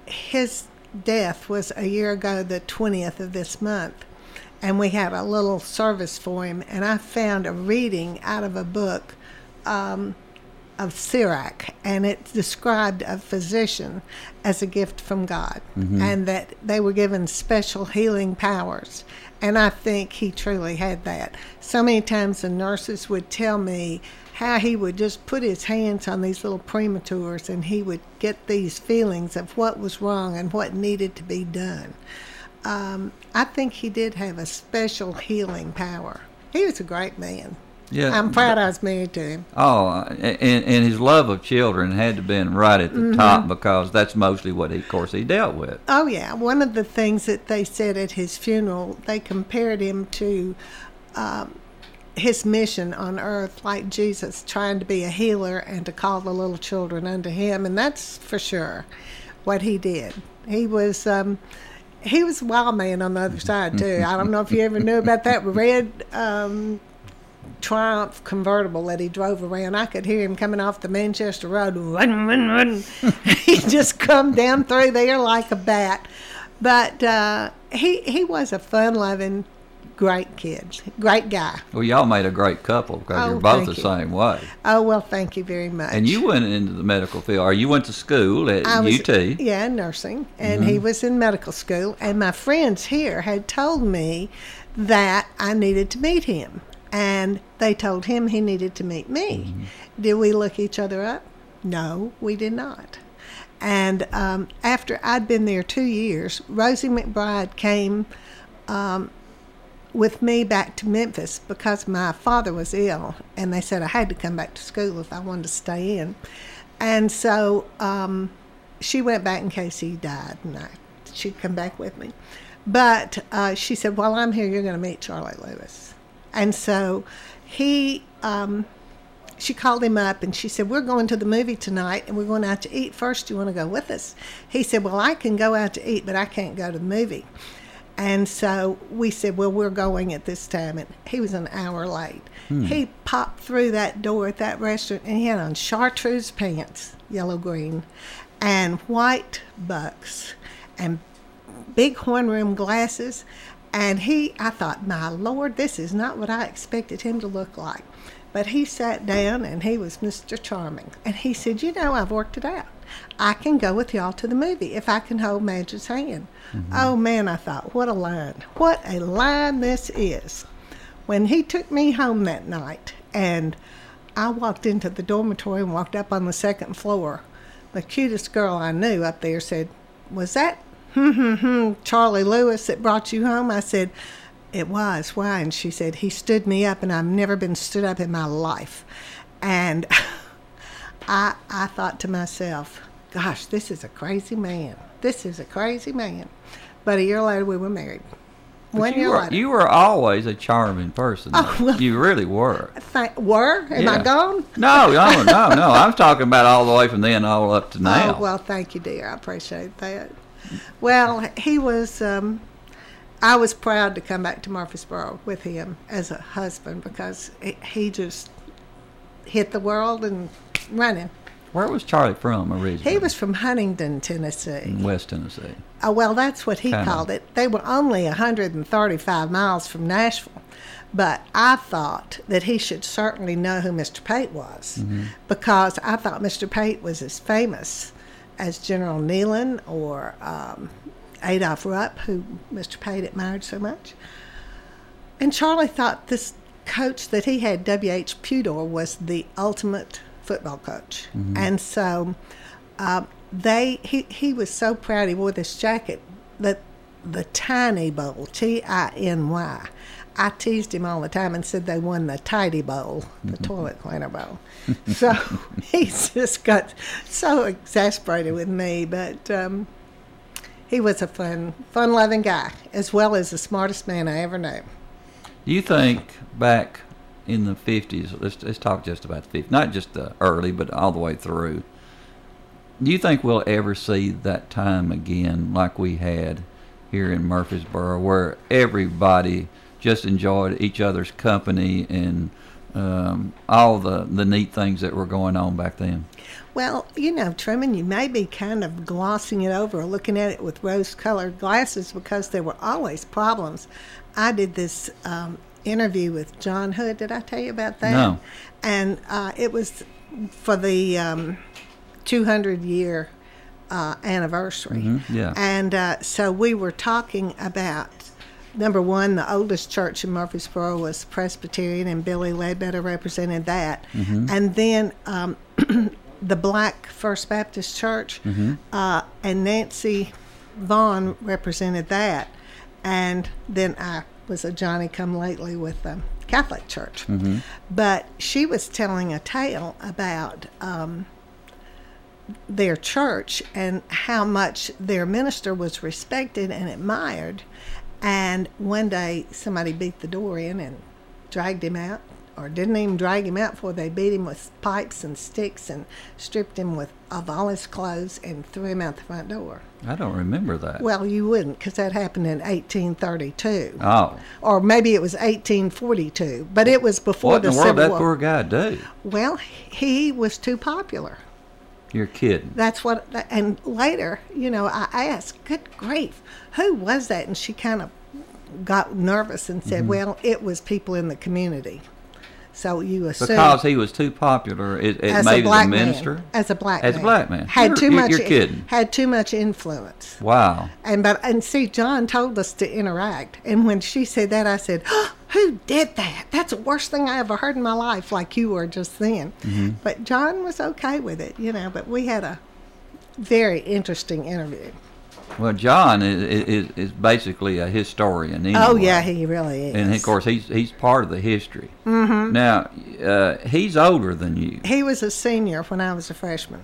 Speaker 3: his death was a year ago, the twentieth of this month, and we had a little service for him, and I found a reading out of a book um, of Sirach, and it described a physician as a gift from God, mm-hmm. and that they were given special healing powers, and I think he truly had that. So many times the nurses would tell me how he would just put his hands on these little prematures and he would get these feelings of what was wrong and what needed to be done. Um, I think he did have a special healing power. He was a great man.
Speaker 2: Yeah,
Speaker 3: I'm proud I was married to him.
Speaker 2: Oh, and, and his love of children had to have been right at the mm-hmm. top, because that's mostly what, he, of course, he dealt with.
Speaker 3: Oh, yeah. One of the things that they said at his funeral, they compared him to um, his mission on earth, like Jesus, trying to be a healer and to call the little children unto him, and that's for sure what he did. He was... Um, He was a wild man on the other side, too. I don't know if you ever knew about that red um, Triumph convertible that he drove around. I could hear him coming off the Manchester Road. Run, run, run. He'd just come down through there like a bat. But uh, he, he was a fun-loving, great kid, great guy.
Speaker 2: Well, y'all made a great couple, because
Speaker 3: oh,
Speaker 2: you're both the
Speaker 3: you.
Speaker 2: same way.
Speaker 3: Oh, well, thank you very much.
Speaker 2: And you went into the medical field, or you went to school at
Speaker 3: I was,
Speaker 2: U T.
Speaker 3: Yeah, nursing, and
Speaker 2: mm-hmm.
Speaker 3: he was in medical school. And my friends here had told me that I needed to meet him, and they told him he needed to meet me. Mm-hmm. Did we look each other up? No, we did not. And um, after I'd been there two years, Rosie McBride came um, with me back to Memphis because my father was ill, and they said I had to come back to school if I wanted to stay in. And so um, she went back in case he died, and I, she'd come back with me. But uh, she said, while I'm here, you're going to meet Charlie Lewis. And so he, um, she called him up, and she said, we're going to the movie tonight, and we're going out to eat first. Do you want to go with us? He said, well, I can go out to eat, but I can't go to the movie. And so we said, well, we're going at this time. And he was an hour late. Hmm. He popped through that door at that restaurant, and he had on chartreuse pants, yellow-green, and white bucks, and big horn-rimmed glasses. And he, I thought, my Lord, this is not what I expected him to look like. But he sat down, and he was Mister Charming. And he said, you know, I've worked it out. I can go with y'all to the movie if I can hold Madge's hand. Mm-hmm. Oh, man, I thought, what a line. What a line this is. When he took me home that night, and I walked into the dormitory and walked up on the second floor, the cutest girl I knew up there said, was that hmm, hmm, hmm, Charlie Lewis that brought you home? I said, it was. Why? And she said, he stood me up, and I've never been stood up in my life. And I I thought to myself, gosh, this is a crazy man. This is a crazy man. But a year later, we were married.
Speaker 2: But
Speaker 3: One
Speaker 2: you
Speaker 3: year
Speaker 2: were,
Speaker 3: later.
Speaker 2: You were always a charming person.
Speaker 3: Oh, well-
Speaker 2: You really were.
Speaker 3: Th- were? Am I
Speaker 2: Yeah.
Speaker 3: gone?
Speaker 2: No, no, no, no. I'm talking about all the way from then all up to now.
Speaker 3: Oh, well, thank you, dear. I appreciate that. Well, he was, um, I was proud to come back to Murfreesboro with him as a husband because he, he just hit the world and running.
Speaker 2: Where was Charlie from originally?
Speaker 3: He was from Huntington, Tennessee.
Speaker 2: in West Tennessee.
Speaker 3: Oh, well, that's what he
Speaker 2: Kinda.
Speaker 3: called it. They were only one hundred thirty-five miles from Nashville. But I thought that he should certainly know who Mister Pate was
Speaker 2: Mm-hmm.
Speaker 3: because I thought Mister Pate was as famous as General Neyland or um, Adolph Rupp, who Mister Pate admired so much. And Charlie thought this coach that he had, W H Pudor, was the ultimate football coach.
Speaker 2: Mm-hmm.
Speaker 3: And so uh, they he, he was so proud he wore this jacket that the Tiny Bowl, T I N Y, I teased him all the time and said they won the Tidy Bowl, the toilet cleaner bowl. So he just got so exasperated with me, but um, he was a fun, fun-loving guy, as well as the smartest man I ever knew.
Speaker 2: Do you think back in the fifties, let's, let's talk just about the fifties, not just the early, but all the way through, do you think we'll ever see that time again like we had here in Murfreesboro, where everybody just enjoyed each other's company and um, all the, the neat things that were going on back then?
Speaker 3: Well, you know, Truman, you may be kind of glossing it over or looking at it with rose-colored glasses because there were always problems. I did this um, interview with John Hood. Did I tell you about that?
Speaker 2: No.
Speaker 3: And uh, it was for the um, two hundred year uh, anniversary.
Speaker 2: Mhm, yeah.
Speaker 3: And uh, so we were talking about, number one, the oldest church in Murfreesboro was Presbyterian, and Billy Ledbetter represented that.
Speaker 2: Mm-hmm.
Speaker 3: And then um, the Black First Baptist Church,
Speaker 2: Mm-hmm.
Speaker 3: uh, and Nancy Vaughn represented that. And then I was a Johnny-come-lately with the Catholic Church.
Speaker 2: Mm-hmm.
Speaker 3: But she was telling a tale about um, their church and how much their minister was respected and admired. And one day somebody beat the door in and dragged him out, or didn't even drag him out before they beat him with pipes and sticks and stripped him with of all his clothes and threw him out the front door.
Speaker 2: I don't remember that.
Speaker 3: Well, you wouldn't, because that happened in eighteen thirty-two.
Speaker 2: Oh.
Speaker 3: Or maybe it was eighteen forty-two, but it was before
Speaker 2: What
Speaker 3: the
Speaker 2: in the world
Speaker 3: Civil
Speaker 2: did that
Speaker 3: War.
Speaker 2: poor guy do?
Speaker 3: Well, he was too popular.
Speaker 2: You're kidding.
Speaker 3: That's what, and later, you know, I asked, good grief, who was that? And she kind of got nervous and said,
Speaker 2: Mm-hmm.
Speaker 3: well, it was people in the community. So you assume.
Speaker 2: Because he was too popular, it, it
Speaker 3: as
Speaker 2: made
Speaker 3: a black
Speaker 2: the
Speaker 3: man,
Speaker 2: minister.
Speaker 3: as a black
Speaker 2: As a
Speaker 3: man,
Speaker 2: black man.
Speaker 3: had
Speaker 2: You're-
Speaker 3: too
Speaker 2: you're-
Speaker 3: much.
Speaker 2: you're kidding.
Speaker 3: Had too much influence.
Speaker 2: Wow.
Speaker 3: And but and see, John told us to interact, and when she said that, I said, oh, "Who did that? That's the worst thing I ever heard in my life." Like you were just then.
Speaker 2: Mm-hmm.
Speaker 3: But John was okay with it, you know. But we had a very interesting interview.
Speaker 2: Well, John is, is, is basically a historian. Anyway.
Speaker 3: Oh yeah, he really is.
Speaker 2: And of course, he's he's part of the history. Mm-hmm. Now, uh, he's older than you.
Speaker 3: He was a senior when I was a freshman,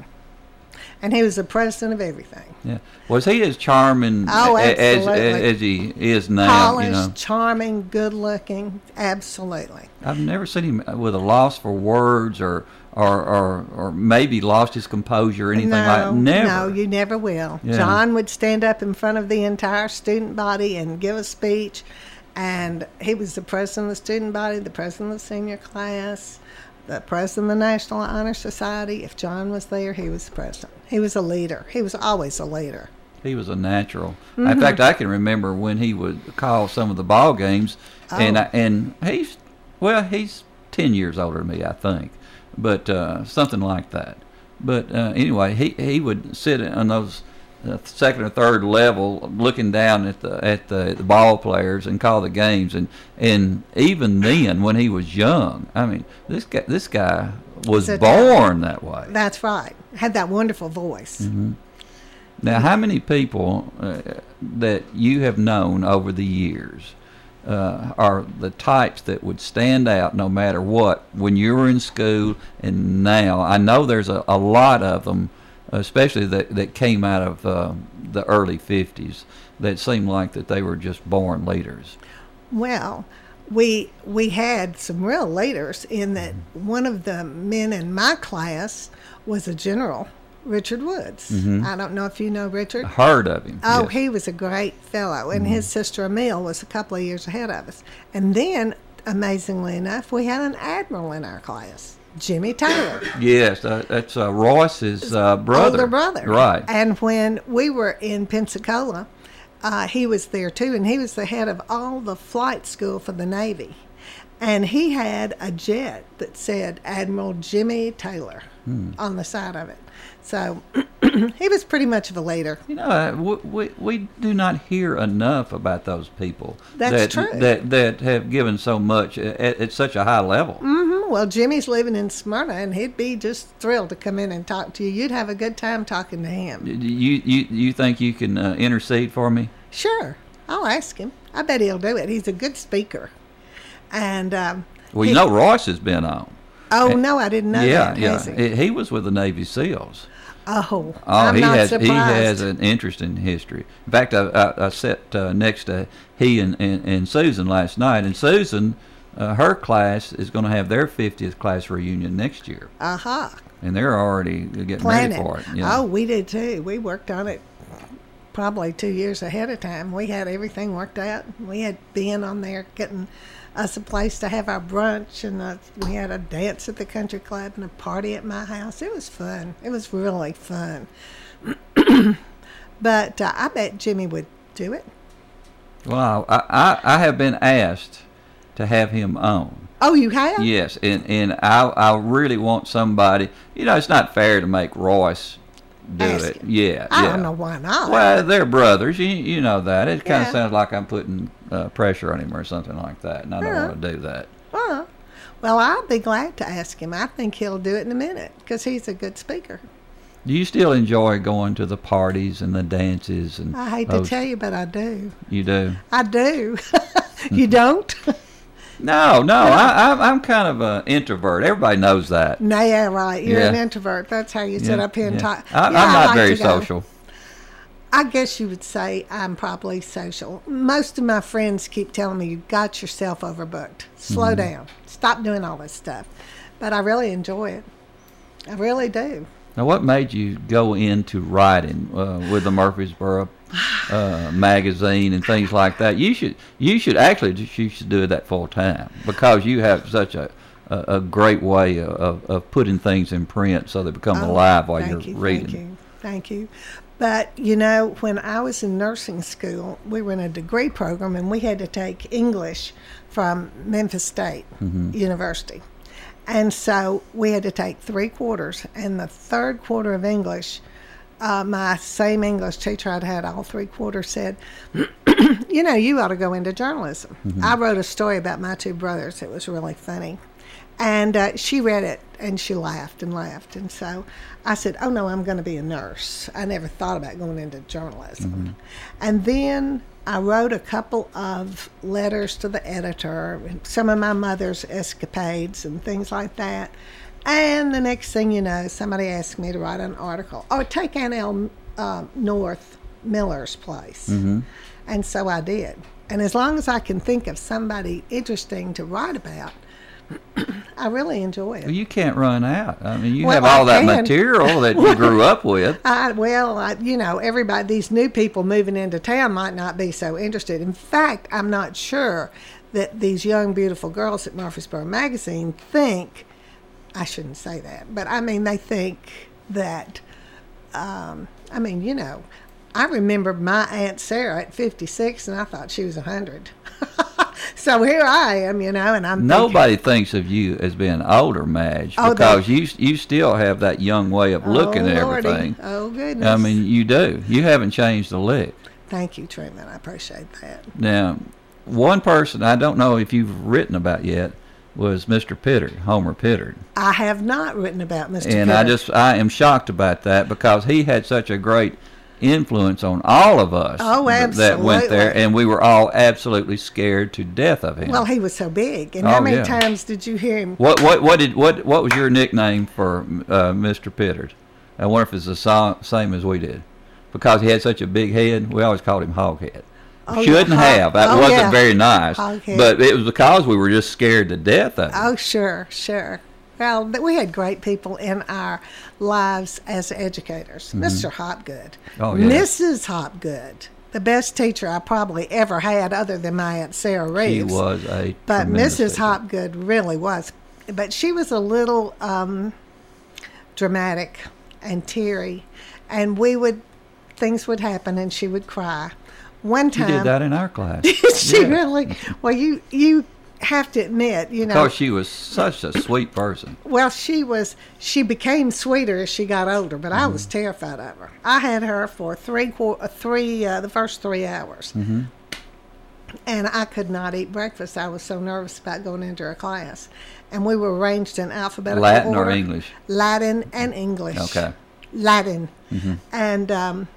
Speaker 3: and he was the president of everything.
Speaker 2: Yeah. Was he as charming
Speaker 3: Oh,
Speaker 2: a- as,
Speaker 3: absolutely.
Speaker 2: as he is now?
Speaker 3: Polished,
Speaker 2: You know,
Speaker 3: charming, good-looking, absolutely.
Speaker 2: I've never seen him with a loss for words or or or, or maybe lost his composure or anything
Speaker 3: no,
Speaker 2: like that. Never.
Speaker 3: No, you never will.
Speaker 2: Yeah.
Speaker 3: John would stand up in front of the entire student body and give a speech, and he was the president of the student body, the president of the senior class, the president of the National Honor Society. If John was there, he was the president. He was a leader. He was always a leader.
Speaker 2: He was a natural.
Speaker 3: Mm-hmm.
Speaker 2: In fact, I can remember when he would call some of the ball games, and
Speaker 3: Oh.
Speaker 2: I, and he's well, he's ten years older than me, I think, but uh, something like that. But uh, anyway, he he would sit on those uh, second or third level, looking down at the at the, the ball players and call the games, and and even then, when he was young, I mean, this guy this guy was
Speaker 3: He's a
Speaker 2: born that way.
Speaker 3: That's right. Had that wonderful voice.
Speaker 2: Mm-hmm. Now, how many people uh, that you have known over the years uh, are the types that would stand out no matter what when you were in school and now? I know there's a, a lot of them, especially that, that came out of uh, the early fifties, that seemed like that they were just born leaders?
Speaker 3: Well, we we had some real leaders in that. One of the men in my class was a general, Richard Woods.
Speaker 2: Mm-hmm.
Speaker 3: I don't know if you know Richard.
Speaker 2: I heard of him.
Speaker 3: Oh,
Speaker 2: yes.
Speaker 3: he was a great fellow, and
Speaker 2: Mm-hmm.
Speaker 3: his sister Emile was a couple of years ahead of us. And then, amazingly enough, we had an admiral in our class, Jimmy Taylor.
Speaker 2: Yes, uh, that's uh, Royce's uh, brother.
Speaker 3: Older brother.
Speaker 2: Right.
Speaker 3: And when we were in Pensacola, uh, he was there too, and he was the head of all the flight school for the Navy. And he had a jet that said Admiral Jimmy Taylor
Speaker 2: Hmm.
Speaker 3: on the side of it. So he was pretty much of a leader.
Speaker 2: You know, uh, we, we, we do not hear enough about those people
Speaker 3: That's
Speaker 2: that,
Speaker 3: true.
Speaker 2: that that have given so much at, at such a high level.
Speaker 3: hmm Well, Jimmy's living in Smyrna, and he'd be just thrilled to come in and talk to you. You'd have a good time talking to him.
Speaker 2: You you you think you can uh, intercede for me?
Speaker 3: Sure, I'll ask him. I bet he'll do it. He's a good speaker. And um,
Speaker 2: Well,
Speaker 3: he-
Speaker 2: you know Royce has been on.
Speaker 3: Oh no, I didn't know
Speaker 2: yeah,
Speaker 3: that.
Speaker 2: yeah.
Speaker 3: Has he?
Speaker 2: He, he was with the Navy SEALs.
Speaker 3: Oh,
Speaker 2: Oh,
Speaker 3: I'm
Speaker 2: he
Speaker 3: not
Speaker 2: has
Speaker 3: surprised.
Speaker 2: he has an interesting history. In fact, I I, I sat uh, next to he and, and, and Susan last night, and Susan, uh, her class is going to have their fiftieth class reunion next year,
Speaker 3: Aha.
Speaker 2: and they're already getting
Speaker 3: Planning.
Speaker 2: ready for it. Yeah.
Speaker 3: Oh, we did too. We worked on it probably two years ahead of time. We had everything worked out. We had Ben on there getting us a place to have our brunch, and uh, we had a dance at the country club and a party at my house. It was fun. It was really fun. But uh, I bet Jimmy would do it.
Speaker 2: Well, I, I I have been asked to have him on.
Speaker 3: Oh, you have?
Speaker 2: Yes, and and I I really want somebody. You know, it's not fair to make Royce do
Speaker 3: Ask
Speaker 2: it.
Speaker 3: him.
Speaker 2: Yeah,
Speaker 3: I
Speaker 2: yeah.
Speaker 3: don't know why not.
Speaker 2: Well, they're brothers. You you know that. It kind of
Speaker 3: Yeah.
Speaker 2: sounds like I'm putting uh, pressure on him or something like that, and I don't
Speaker 3: Yeah.
Speaker 2: want to do that.
Speaker 3: Well, well, I'll be glad to ask him. I think he'll do it in a minute because he's a good speaker.
Speaker 2: Do you still enjoy going to the parties and the dances and?
Speaker 3: I hate
Speaker 2: those-
Speaker 3: to tell you, but I do.
Speaker 2: You do?
Speaker 3: I do. You don't?
Speaker 2: No, no. I, I'm I'm kind of an introvert. Everybody knows that.
Speaker 3: No, yeah, right. You're an
Speaker 2: Yeah.
Speaker 3: introvert. That's how you sit
Speaker 2: Yeah,
Speaker 3: up here and
Speaker 2: yeah.
Speaker 3: talk.
Speaker 2: I,
Speaker 3: Yeah,
Speaker 2: I'm
Speaker 3: I
Speaker 2: not
Speaker 3: like
Speaker 2: very
Speaker 3: to go.
Speaker 2: social.
Speaker 3: I guess you would say I'm probably social. Most of my friends keep telling me, you got yourself overbooked. Slow
Speaker 2: Mm-hmm.
Speaker 3: down. Stop doing all this stuff. But I really enjoy it. I really do.
Speaker 2: Now, what made you go into writing uh, with the Murfreesboro uh, magazine and things like that? You should, you should actually, you should do that full time because you have such a, a, a great way of, of putting things in print so they become
Speaker 3: Oh,
Speaker 2: alive while
Speaker 3: thank
Speaker 2: you're
Speaker 3: you,
Speaker 2: reading.
Speaker 3: Thank you. Thank you. But, you know, when I was in nursing school, we were in a degree program, and we had to take English from Memphis State
Speaker 2: Mm-hmm.
Speaker 3: University. And so we had to take three quarters. And the third quarter of English, uh, my same English teacher I'd had all three quarters said, you know, you ought to go into journalism.
Speaker 2: Mm-hmm.
Speaker 3: I wrote a story about my two brothers. It was really funny. And uh, she read it, and she laughed and laughed. And so I said, oh, no, I'm going to be a nurse. I never thought about going into journalism.
Speaker 2: Mm-hmm.
Speaker 3: And then I wrote a couple of letters to the editor, and some of my mother's escapades and things like that. And the next thing you know, somebody asked me to write an article. Or take Ann L. Uh, North Miller's place.
Speaker 2: Mm-hmm.
Speaker 3: And so I did. And as long as I can think of somebody interesting to write about, I really enjoy
Speaker 2: Well,
Speaker 3: it.
Speaker 2: you can't run out. I mean, you
Speaker 3: Well,
Speaker 2: have all
Speaker 3: I
Speaker 2: that
Speaker 3: can.
Speaker 2: material that you grew up with.
Speaker 3: I, well, I, you know, everybody, these new people moving into town might not be so interested. In fact, I'm not sure that these young, beautiful girls at Murfreesboro Magazine think, I shouldn't say that, but I mean, they think that, um, I mean, you know, I remember my Aunt Sarah at fifty-six, and I thought she was one hundred. So here I am, you know, and I'm thinking,
Speaker 2: Nobody thinks of you as being older, Madge,
Speaker 3: Oh, they-
Speaker 2: because you you still have that young way of looking
Speaker 3: oh,
Speaker 2: at
Speaker 3: Lordy.
Speaker 2: everything.
Speaker 3: Oh, goodness.
Speaker 2: I mean, you do. You haven't changed a lick.
Speaker 3: Thank you, Truman. I appreciate that.
Speaker 2: Now, one person I don't know if you've written about yet was Mister Pittard, Homer Pittard.
Speaker 3: I have not written about Mister
Speaker 2: And I
Speaker 3: Pittard.
Speaker 2: just I am shocked about that because he had such a great influence on all of us
Speaker 3: Oh,
Speaker 2: th- that went there,
Speaker 3: absolutely.
Speaker 2: and we were all absolutely scared to death of him.
Speaker 3: Well, he was so big. And
Speaker 2: Oh,
Speaker 3: how many
Speaker 2: yeah.
Speaker 3: times did you hear him?
Speaker 2: What what what did what what was your nickname for uh, Mister Pittard? I wonder if it's the so- same as we did. because he had such a big head. We always called him Hoghead.
Speaker 3: Oh,
Speaker 2: Shouldn't
Speaker 3: yeah.
Speaker 2: have. That
Speaker 3: Oh,
Speaker 2: wasn't
Speaker 3: yeah.
Speaker 2: very nice.
Speaker 3: Hoghead.
Speaker 2: But it was because we were just scared to death of him.
Speaker 3: Oh, sure, sure. Well, th- we had great people in our lives as educators. Mister Hopgood.
Speaker 2: Oh, yeah.
Speaker 3: Missus Hopgood, the best teacher I probably ever had other than my Aunt Sarah
Speaker 2: She
Speaker 3: Reeves.
Speaker 2: was a
Speaker 3: But
Speaker 2: tremendous
Speaker 3: Missus
Speaker 2: teacher.
Speaker 3: Hopgood really was. But she was a little um, dramatic and teary. And we would, things would happen and she would cry. One
Speaker 2: She
Speaker 3: time.
Speaker 2: did that in our class.
Speaker 3: Did she
Speaker 2: Yeah.
Speaker 3: really? Well, you, you have to admit, you know.
Speaker 2: Because she was such a sweet person.
Speaker 3: Well, she was. She became sweeter as she got older, but I was terrified of her. I had her for three, quar- uh, three, uh, the first three hours,
Speaker 2: Mm-hmm.
Speaker 3: and I could not eat breakfast. I was so nervous about going into her class, and we were arranged in alphabetical
Speaker 2: Latin
Speaker 3: order.
Speaker 2: or English?
Speaker 3: Latin and English.
Speaker 2: Okay.
Speaker 3: Latin,
Speaker 2: Mm-hmm.
Speaker 3: and um,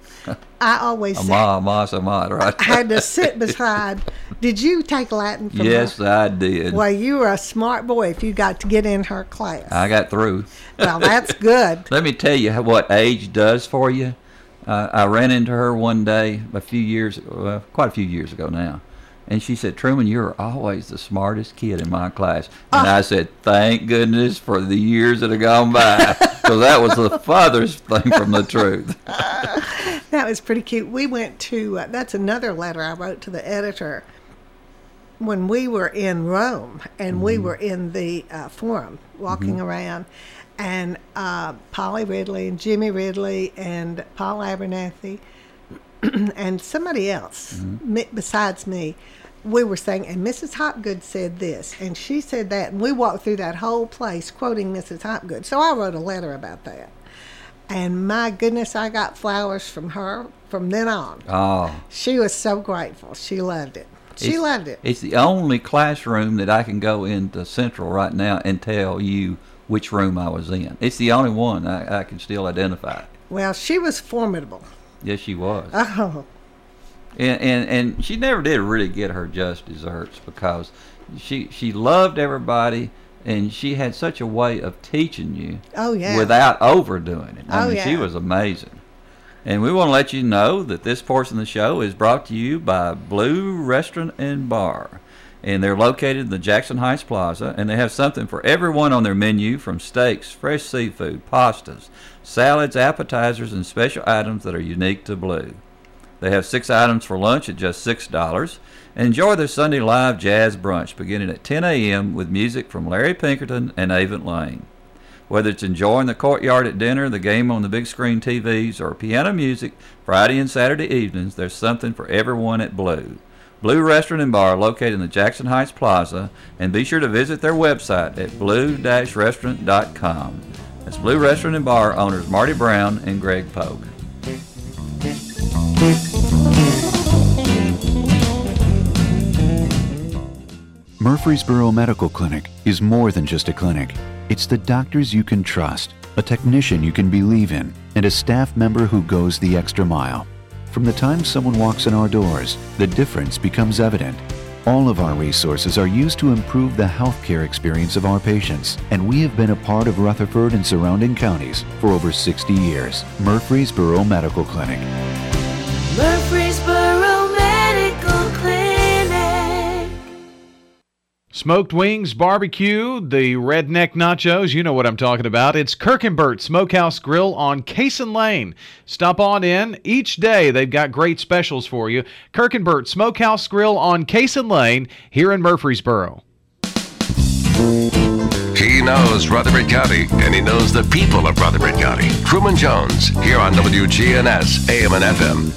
Speaker 3: I always
Speaker 2: Ama, mas, amad, right?
Speaker 3: I had to sit beside. Did you take Latin from
Speaker 2: Yes,
Speaker 3: her?
Speaker 2: I did.
Speaker 3: Well, you were a smart boy if you got to get in her class.
Speaker 2: I got through.
Speaker 3: Well, that's good.
Speaker 2: Let me tell you how- what age does for you. Uh, I ran into her one day a few years, uh, quite a few years ago now, and she said, "Truman, you're always the smartest kid in my class." And
Speaker 3: Oh.
Speaker 2: I said, "Thank goodness for the years that have gone by, because that was the farthest thing from the truth."
Speaker 3: That was pretty cute. We went to, uh, that's another letter I wrote to the editor when we were in Rome and we were in the uh, forum walking around. And uh, Polly Ridley and Jimmy Ridley and Paul Abernathy and somebody else me, besides me, we were saying, and Missus Hopgood said this, and she said that, and we walked through that whole place quoting Missus Hopgood. So I wrote a letter about that. And my goodness, I got flowers from her from then on.
Speaker 2: Oh,
Speaker 3: She was so grateful. She loved it. She
Speaker 2: It's-
Speaker 3: loved it.
Speaker 2: it's the only classroom that I can go into Central right now and tell you which room I was in. It's the only one I, I can still identify.
Speaker 3: Well, she was formidable.
Speaker 2: Yes, she was.
Speaker 3: Oh,
Speaker 2: And, and and she never did really get her just desserts because she she loved everybody and she had such a way of teaching you
Speaker 3: oh yeah.
Speaker 2: without overdoing it. I
Speaker 3: Oh,
Speaker 2: mean, she
Speaker 3: yeah.
Speaker 2: was amazing. And we want to let you know that this portion of the show is brought to you by Blue Restaurant and Bar. And they're located in the Jackson Heights Plaza, and they have something for everyone on their menu, from steaks, fresh seafood, pastas, salads, appetizers, and special items that are unique to Blue. They have six items for lunch at just six dollars. Enjoy their Sunday live jazz brunch beginning at ten a.m. with music from Larry Pinkerton and Avon Lane. Whether it's enjoying the courtyard at dinner, the game on the big screen T Vs, or piano music Friday and Saturday evenings, there's something for everyone at Blue. Blue Restaurant and Bar, located in the Jackson Heights Plaza, and be sure to visit their website at blue dash restaurant dot com. That's Blue Restaurant and Bar owners Marty Brown and Greg Polk.
Speaker 9: Murfreesboro Medical Clinic is more than just a clinic. It's the doctors you can trust, a technician you can believe in, and a staff member who goes the extra mile. From the time someone walks in our doors, the difference becomes evident. All of our resources are used to improve the healthcare experience of our patients, and we have been a part of Rutherford and surrounding counties for over sixty years. Murfreesboro Medical Clinic.
Speaker 10: Murfreesboro Medical Clinic.
Speaker 11: Smoked wings, barbecue, the redneck nachos, you know what I'm talking about. It's Kirkenbert Smokehouse Grill on Cason Lane. Stop on in. Each day they've got great specials for you. Kirkenbert Smokehouse Grill on Cason Lane here in Murfreesboro.
Speaker 1: He knows Rutherford County, and he knows the people of Rutherford County. Truman Jones, here on W G N S, A M and F M.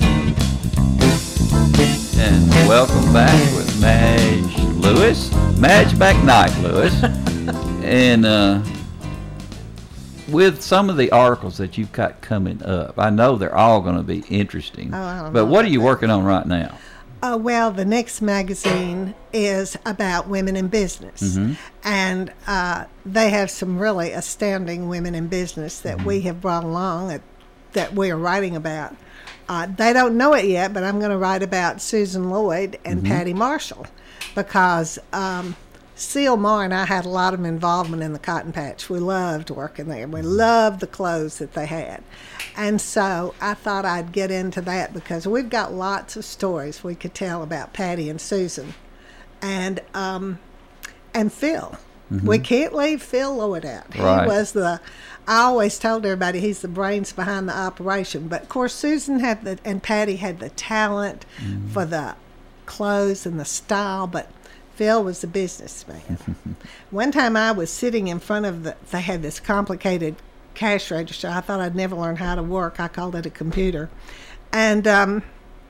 Speaker 2: And welcome back with Madge Lewis. Madge McKnight Lewis. And uh, with some of the articles that you've got coming up, I know they're all going to be interesting.
Speaker 3: Oh, I don't
Speaker 2: but
Speaker 3: know
Speaker 2: what are
Speaker 3: about
Speaker 2: you
Speaker 3: that.
Speaker 2: working on right now?
Speaker 3: Uh, well, the next magazine is about women in business.
Speaker 2: Mm-hmm.
Speaker 3: And uh, they have some really astounding women in business that
Speaker 2: Mm-hmm.
Speaker 3: we have brought along that, that we are writing about. Uh, they don't know it yet, but I'm going to write about Susan Lloyd and
Speaker 2: Mm-hmm.
Speaker 3: Patty Marshall because um, Sylmar and I had a lot of involvement in the cotton patch. We loved working there. We loved the clothes that they had. And so I thought I'd get into that because we've got lots of stories we could tell about Patty and Susan and um, and Phil. Mm-hmm. We can't leave Phil Lloyd out.
Speaker 2: Right.
Speaker 3: He was the, I always told everybody he's the brains behind the operation. But, of course, Susan had the, and Patty had the talent mm-hmm. for the clothes and the style, but Phil was the businessman. One time I was sitting in front of the, they had this complicated cash register. I thought I'd never learn how to work. I called it a computer. And um,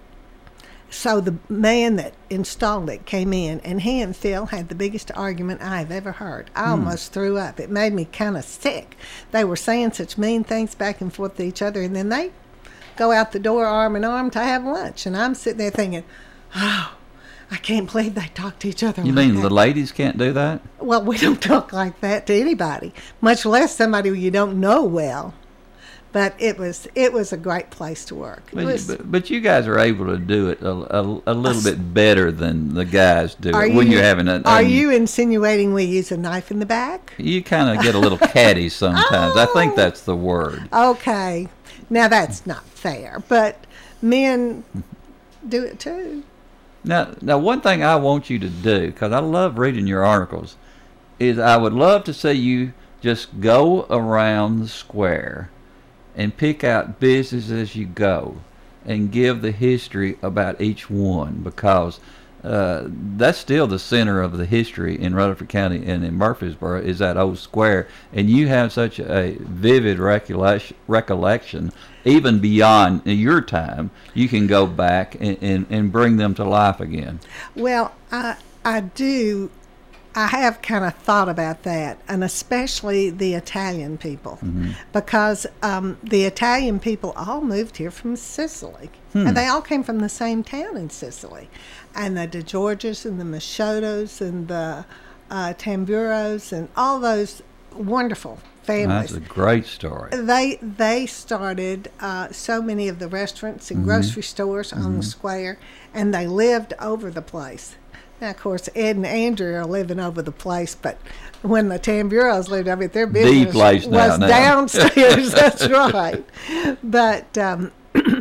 Speaker 3: so the man that installed it came in, and he and Phil had the biggest argument I've ever heard. I hmm. almost threw up. It made me kind of sick. They were saying such mean things back and forth to each other, and then they go out the door arm in arm to have lunch. And I'm sitting there thinking, oh, I can't believe they talk to each other
Speaker 2: You
Speaker 3: like
Speaker 2: mean
Speaker 3: that.
Speaker 2: the ladies can't do that?
Speaker 3: Well, we don't talk like that to anybody, much less somebody you don't know well. But it was it was a great place to work. It
Speaker 2: But,
Speaker 3: was,
Speaker 2: but, but you guys are able to do it a, a, a little bit better than the guys do
Speaker 3: are
Speaker 2: it when
Speaker 3: you,
Speaker 2: you're having a.
Speaker 3: Are
Speaker 2: um,
Speaker 3: you insinuating we use a knife in the back?
Speaker 2: You kind of get a little catty sometimes.
Speaker 3: Oh.
Speaker 2: I think that's the word.
Speaker 3: Okay. Now, that's not fair, but men do it too.
Speaker 2: Now, now, one thing I want you to do, because I love reading your articles, is I would love to see you just go around the square and pick out businesses as you go and give the history about each one, because uh, that's still the center of the history in Rutherford County and in Murfreesboro is that old square, and you have such a vivid recollection, recollection even beyond your time. You can go back and, and, and bring them to life again.
Speaker 3: Well, I I do. I have kind of thought about that, and especially the Italian people,
Speaker 2: Mm-hmm.
Speaker 3: because um, the Italian people all moved here from Sicily,
Speaker 2: Hmm.
Speaker 3: and they all came from the same town in Sicily, and the DeGeorges and the Machotos and the uh, Tamburos and all those wonderful families.
Speaker 2: That's a great story.
Speaker 3: They they started uh, so many of the restaurants and
Speaker 2: Mhm.
Speaker 3: grocery stores on the
Speaker 2: Mhm.
Speaker 3: square, and they lived over the place. Now, of course, Ed and Andrew are living over the place, but when the Tamburos lived over it, their
Speaker 2: The
Speaker 3: business
Speaker 2: place now,
Speaker 3: was
Speaker 2: now.
Speaker 3: downstairs. That's right. But um,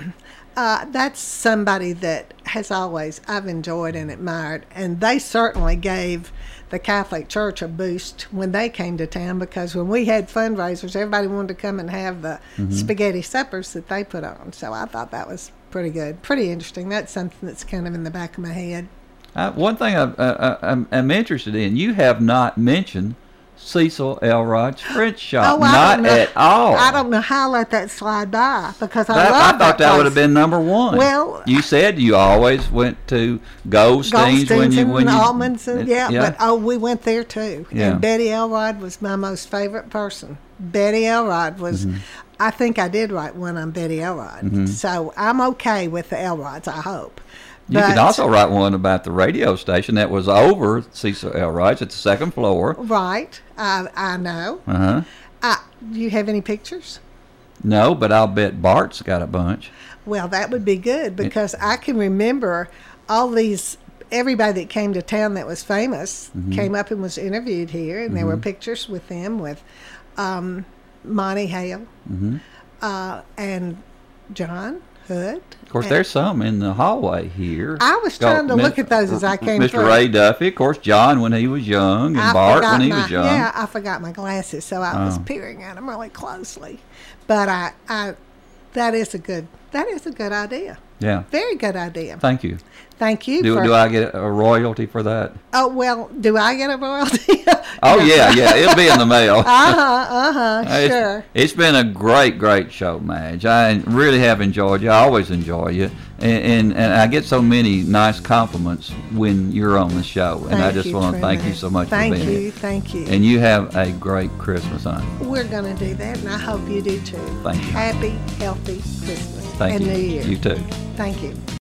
Speaker 3: uh, that's somebody that has always I've enjoyed and admired, and they certainly gave the Catholic Church a boost when they came to town, because when we had fundraisers, everybody wanted to come and have the
Speaker 2: Mhm.
Speaker 3: spaghetti suppers that they put on. So I thought that was pretty good, pretty interesting. That's something that's kind of in the back of my head.
Speaker 2: Uh, one thing I, I, I'm, I'm interested in, you have not mentioned Cecil Elrod's French shop.
Speaker 3: Oh, I
Speaker 2: not
Speaker 3: don't know.
Speaker 2: at all.
Speaker 3: I don't know how I let that slide by, because I
Speaker 2: That-
Speaker 3: love
Speaker 2: I thought that,
Speaker 3: place.
Speaker 2: would have been number one.
Speaker 3: Well,
Speaker 2: you said you always went to Goldstein's when you
Speaker 3: and
Speaker 2: when you
Speaker 3: Almonds and yeah,
Speaker 2: yeah.
Speaker 3: but oh, we went there too.
Speaker 2: Yeah.
Speaker 3: And Betty Elrod was my most favorite person. Betty Elrod was.
Speaker 2: Mhm.
Speaker 3: I think I did write one on Betty Elrod,
Speaker 2: Mhm.
Speaker 3: so I'm okay with the Elrods. I hope.
Speaker 2: You
Speaker 3: But-
Speaker 2: can also write one about the radio station that was over Cecil Elrod's at the second floor.
Speaker 3: Right, I I know.
Speaker 2: Uh huh.
Speaker 3: Uh, do you have any pictures?
Speaker 2: No, but I'll bet Bart's got a bunch.
Speaker 3: Well, that would be good, because I can remember all these, everybody that came to town that was famous
Speaker 2: Mhm.
Speaker 3: came up and was interviewed here, and there were
Speaker 2: Mhm.
Speaker 3: pictures with them with um, Monty Hale
Speaker 2: hmm
Speaker 3: uh, and John Hood.
Speaker 2: Of course,
Speaker 3: And
Speaker 2: there's some in the hallway here.
Speaker 3: I was trying to look at those as I came
Speaker 2: Mister
Speaker 3: through.
Speaker 2: Ray Duffy, of course, John when he was young, and
Speaker 3: I
Speaker 2: Bart
Speaker 3: forgot
Speaker 2: when he
Speaker 3: my,
Speaker 2: was young.
Speaker 3: Yeah, I forgot my glasses, so I was
Speaker 2: Oh.
Speaker 3: peering at them really closely. But I, I, that is a good, that is a good idea.
Speaker 2: Yeah.
Speaker 3: Very good idea.
Speaker 2: Thank you.
Speaker 3: Thank you.
Speaker 2: Do,
Speaker 3: for,
Speaker 2: do I get a royalty for that?
Speaker 3: Oh, well, do I get a royalty?
Speaker 2: Oh, yeah, yeah. It'll be in the mail.
Speaker 3: Uh-huh, uh-huh,
Speaker 2: It's-
Speaker 3: sure.
Speaker 2: It's been a great, great show, Madge. I really have enjoyed you. I always enjoy you. And, and, and I get so many nice compliments when you're on the show. And I
Speaker 3: Thank
Speaker 2: just
Speaker 3: you,
Speaker 2: want to thank you
Speaker 3: Truman.
Speaker 2: so much
Speaker 3: Thank
Speaker 2: for being
Speaker 3: you,
Speaker 2: here.
Speaker 3: thank you.
Speaker 2: And you have a great Christmas, honey.
Speaker 3: We're going to do that, and I hope you do too.
Speaker 2: Thank you.
Speaker 3: Happy, healthy Christmas
Speaker 2: Thank
Speaker 3: and
Speaker 2: you.
Speaker 3: New Year.
Speaker 2: You too.
Speaker 3: Thank you.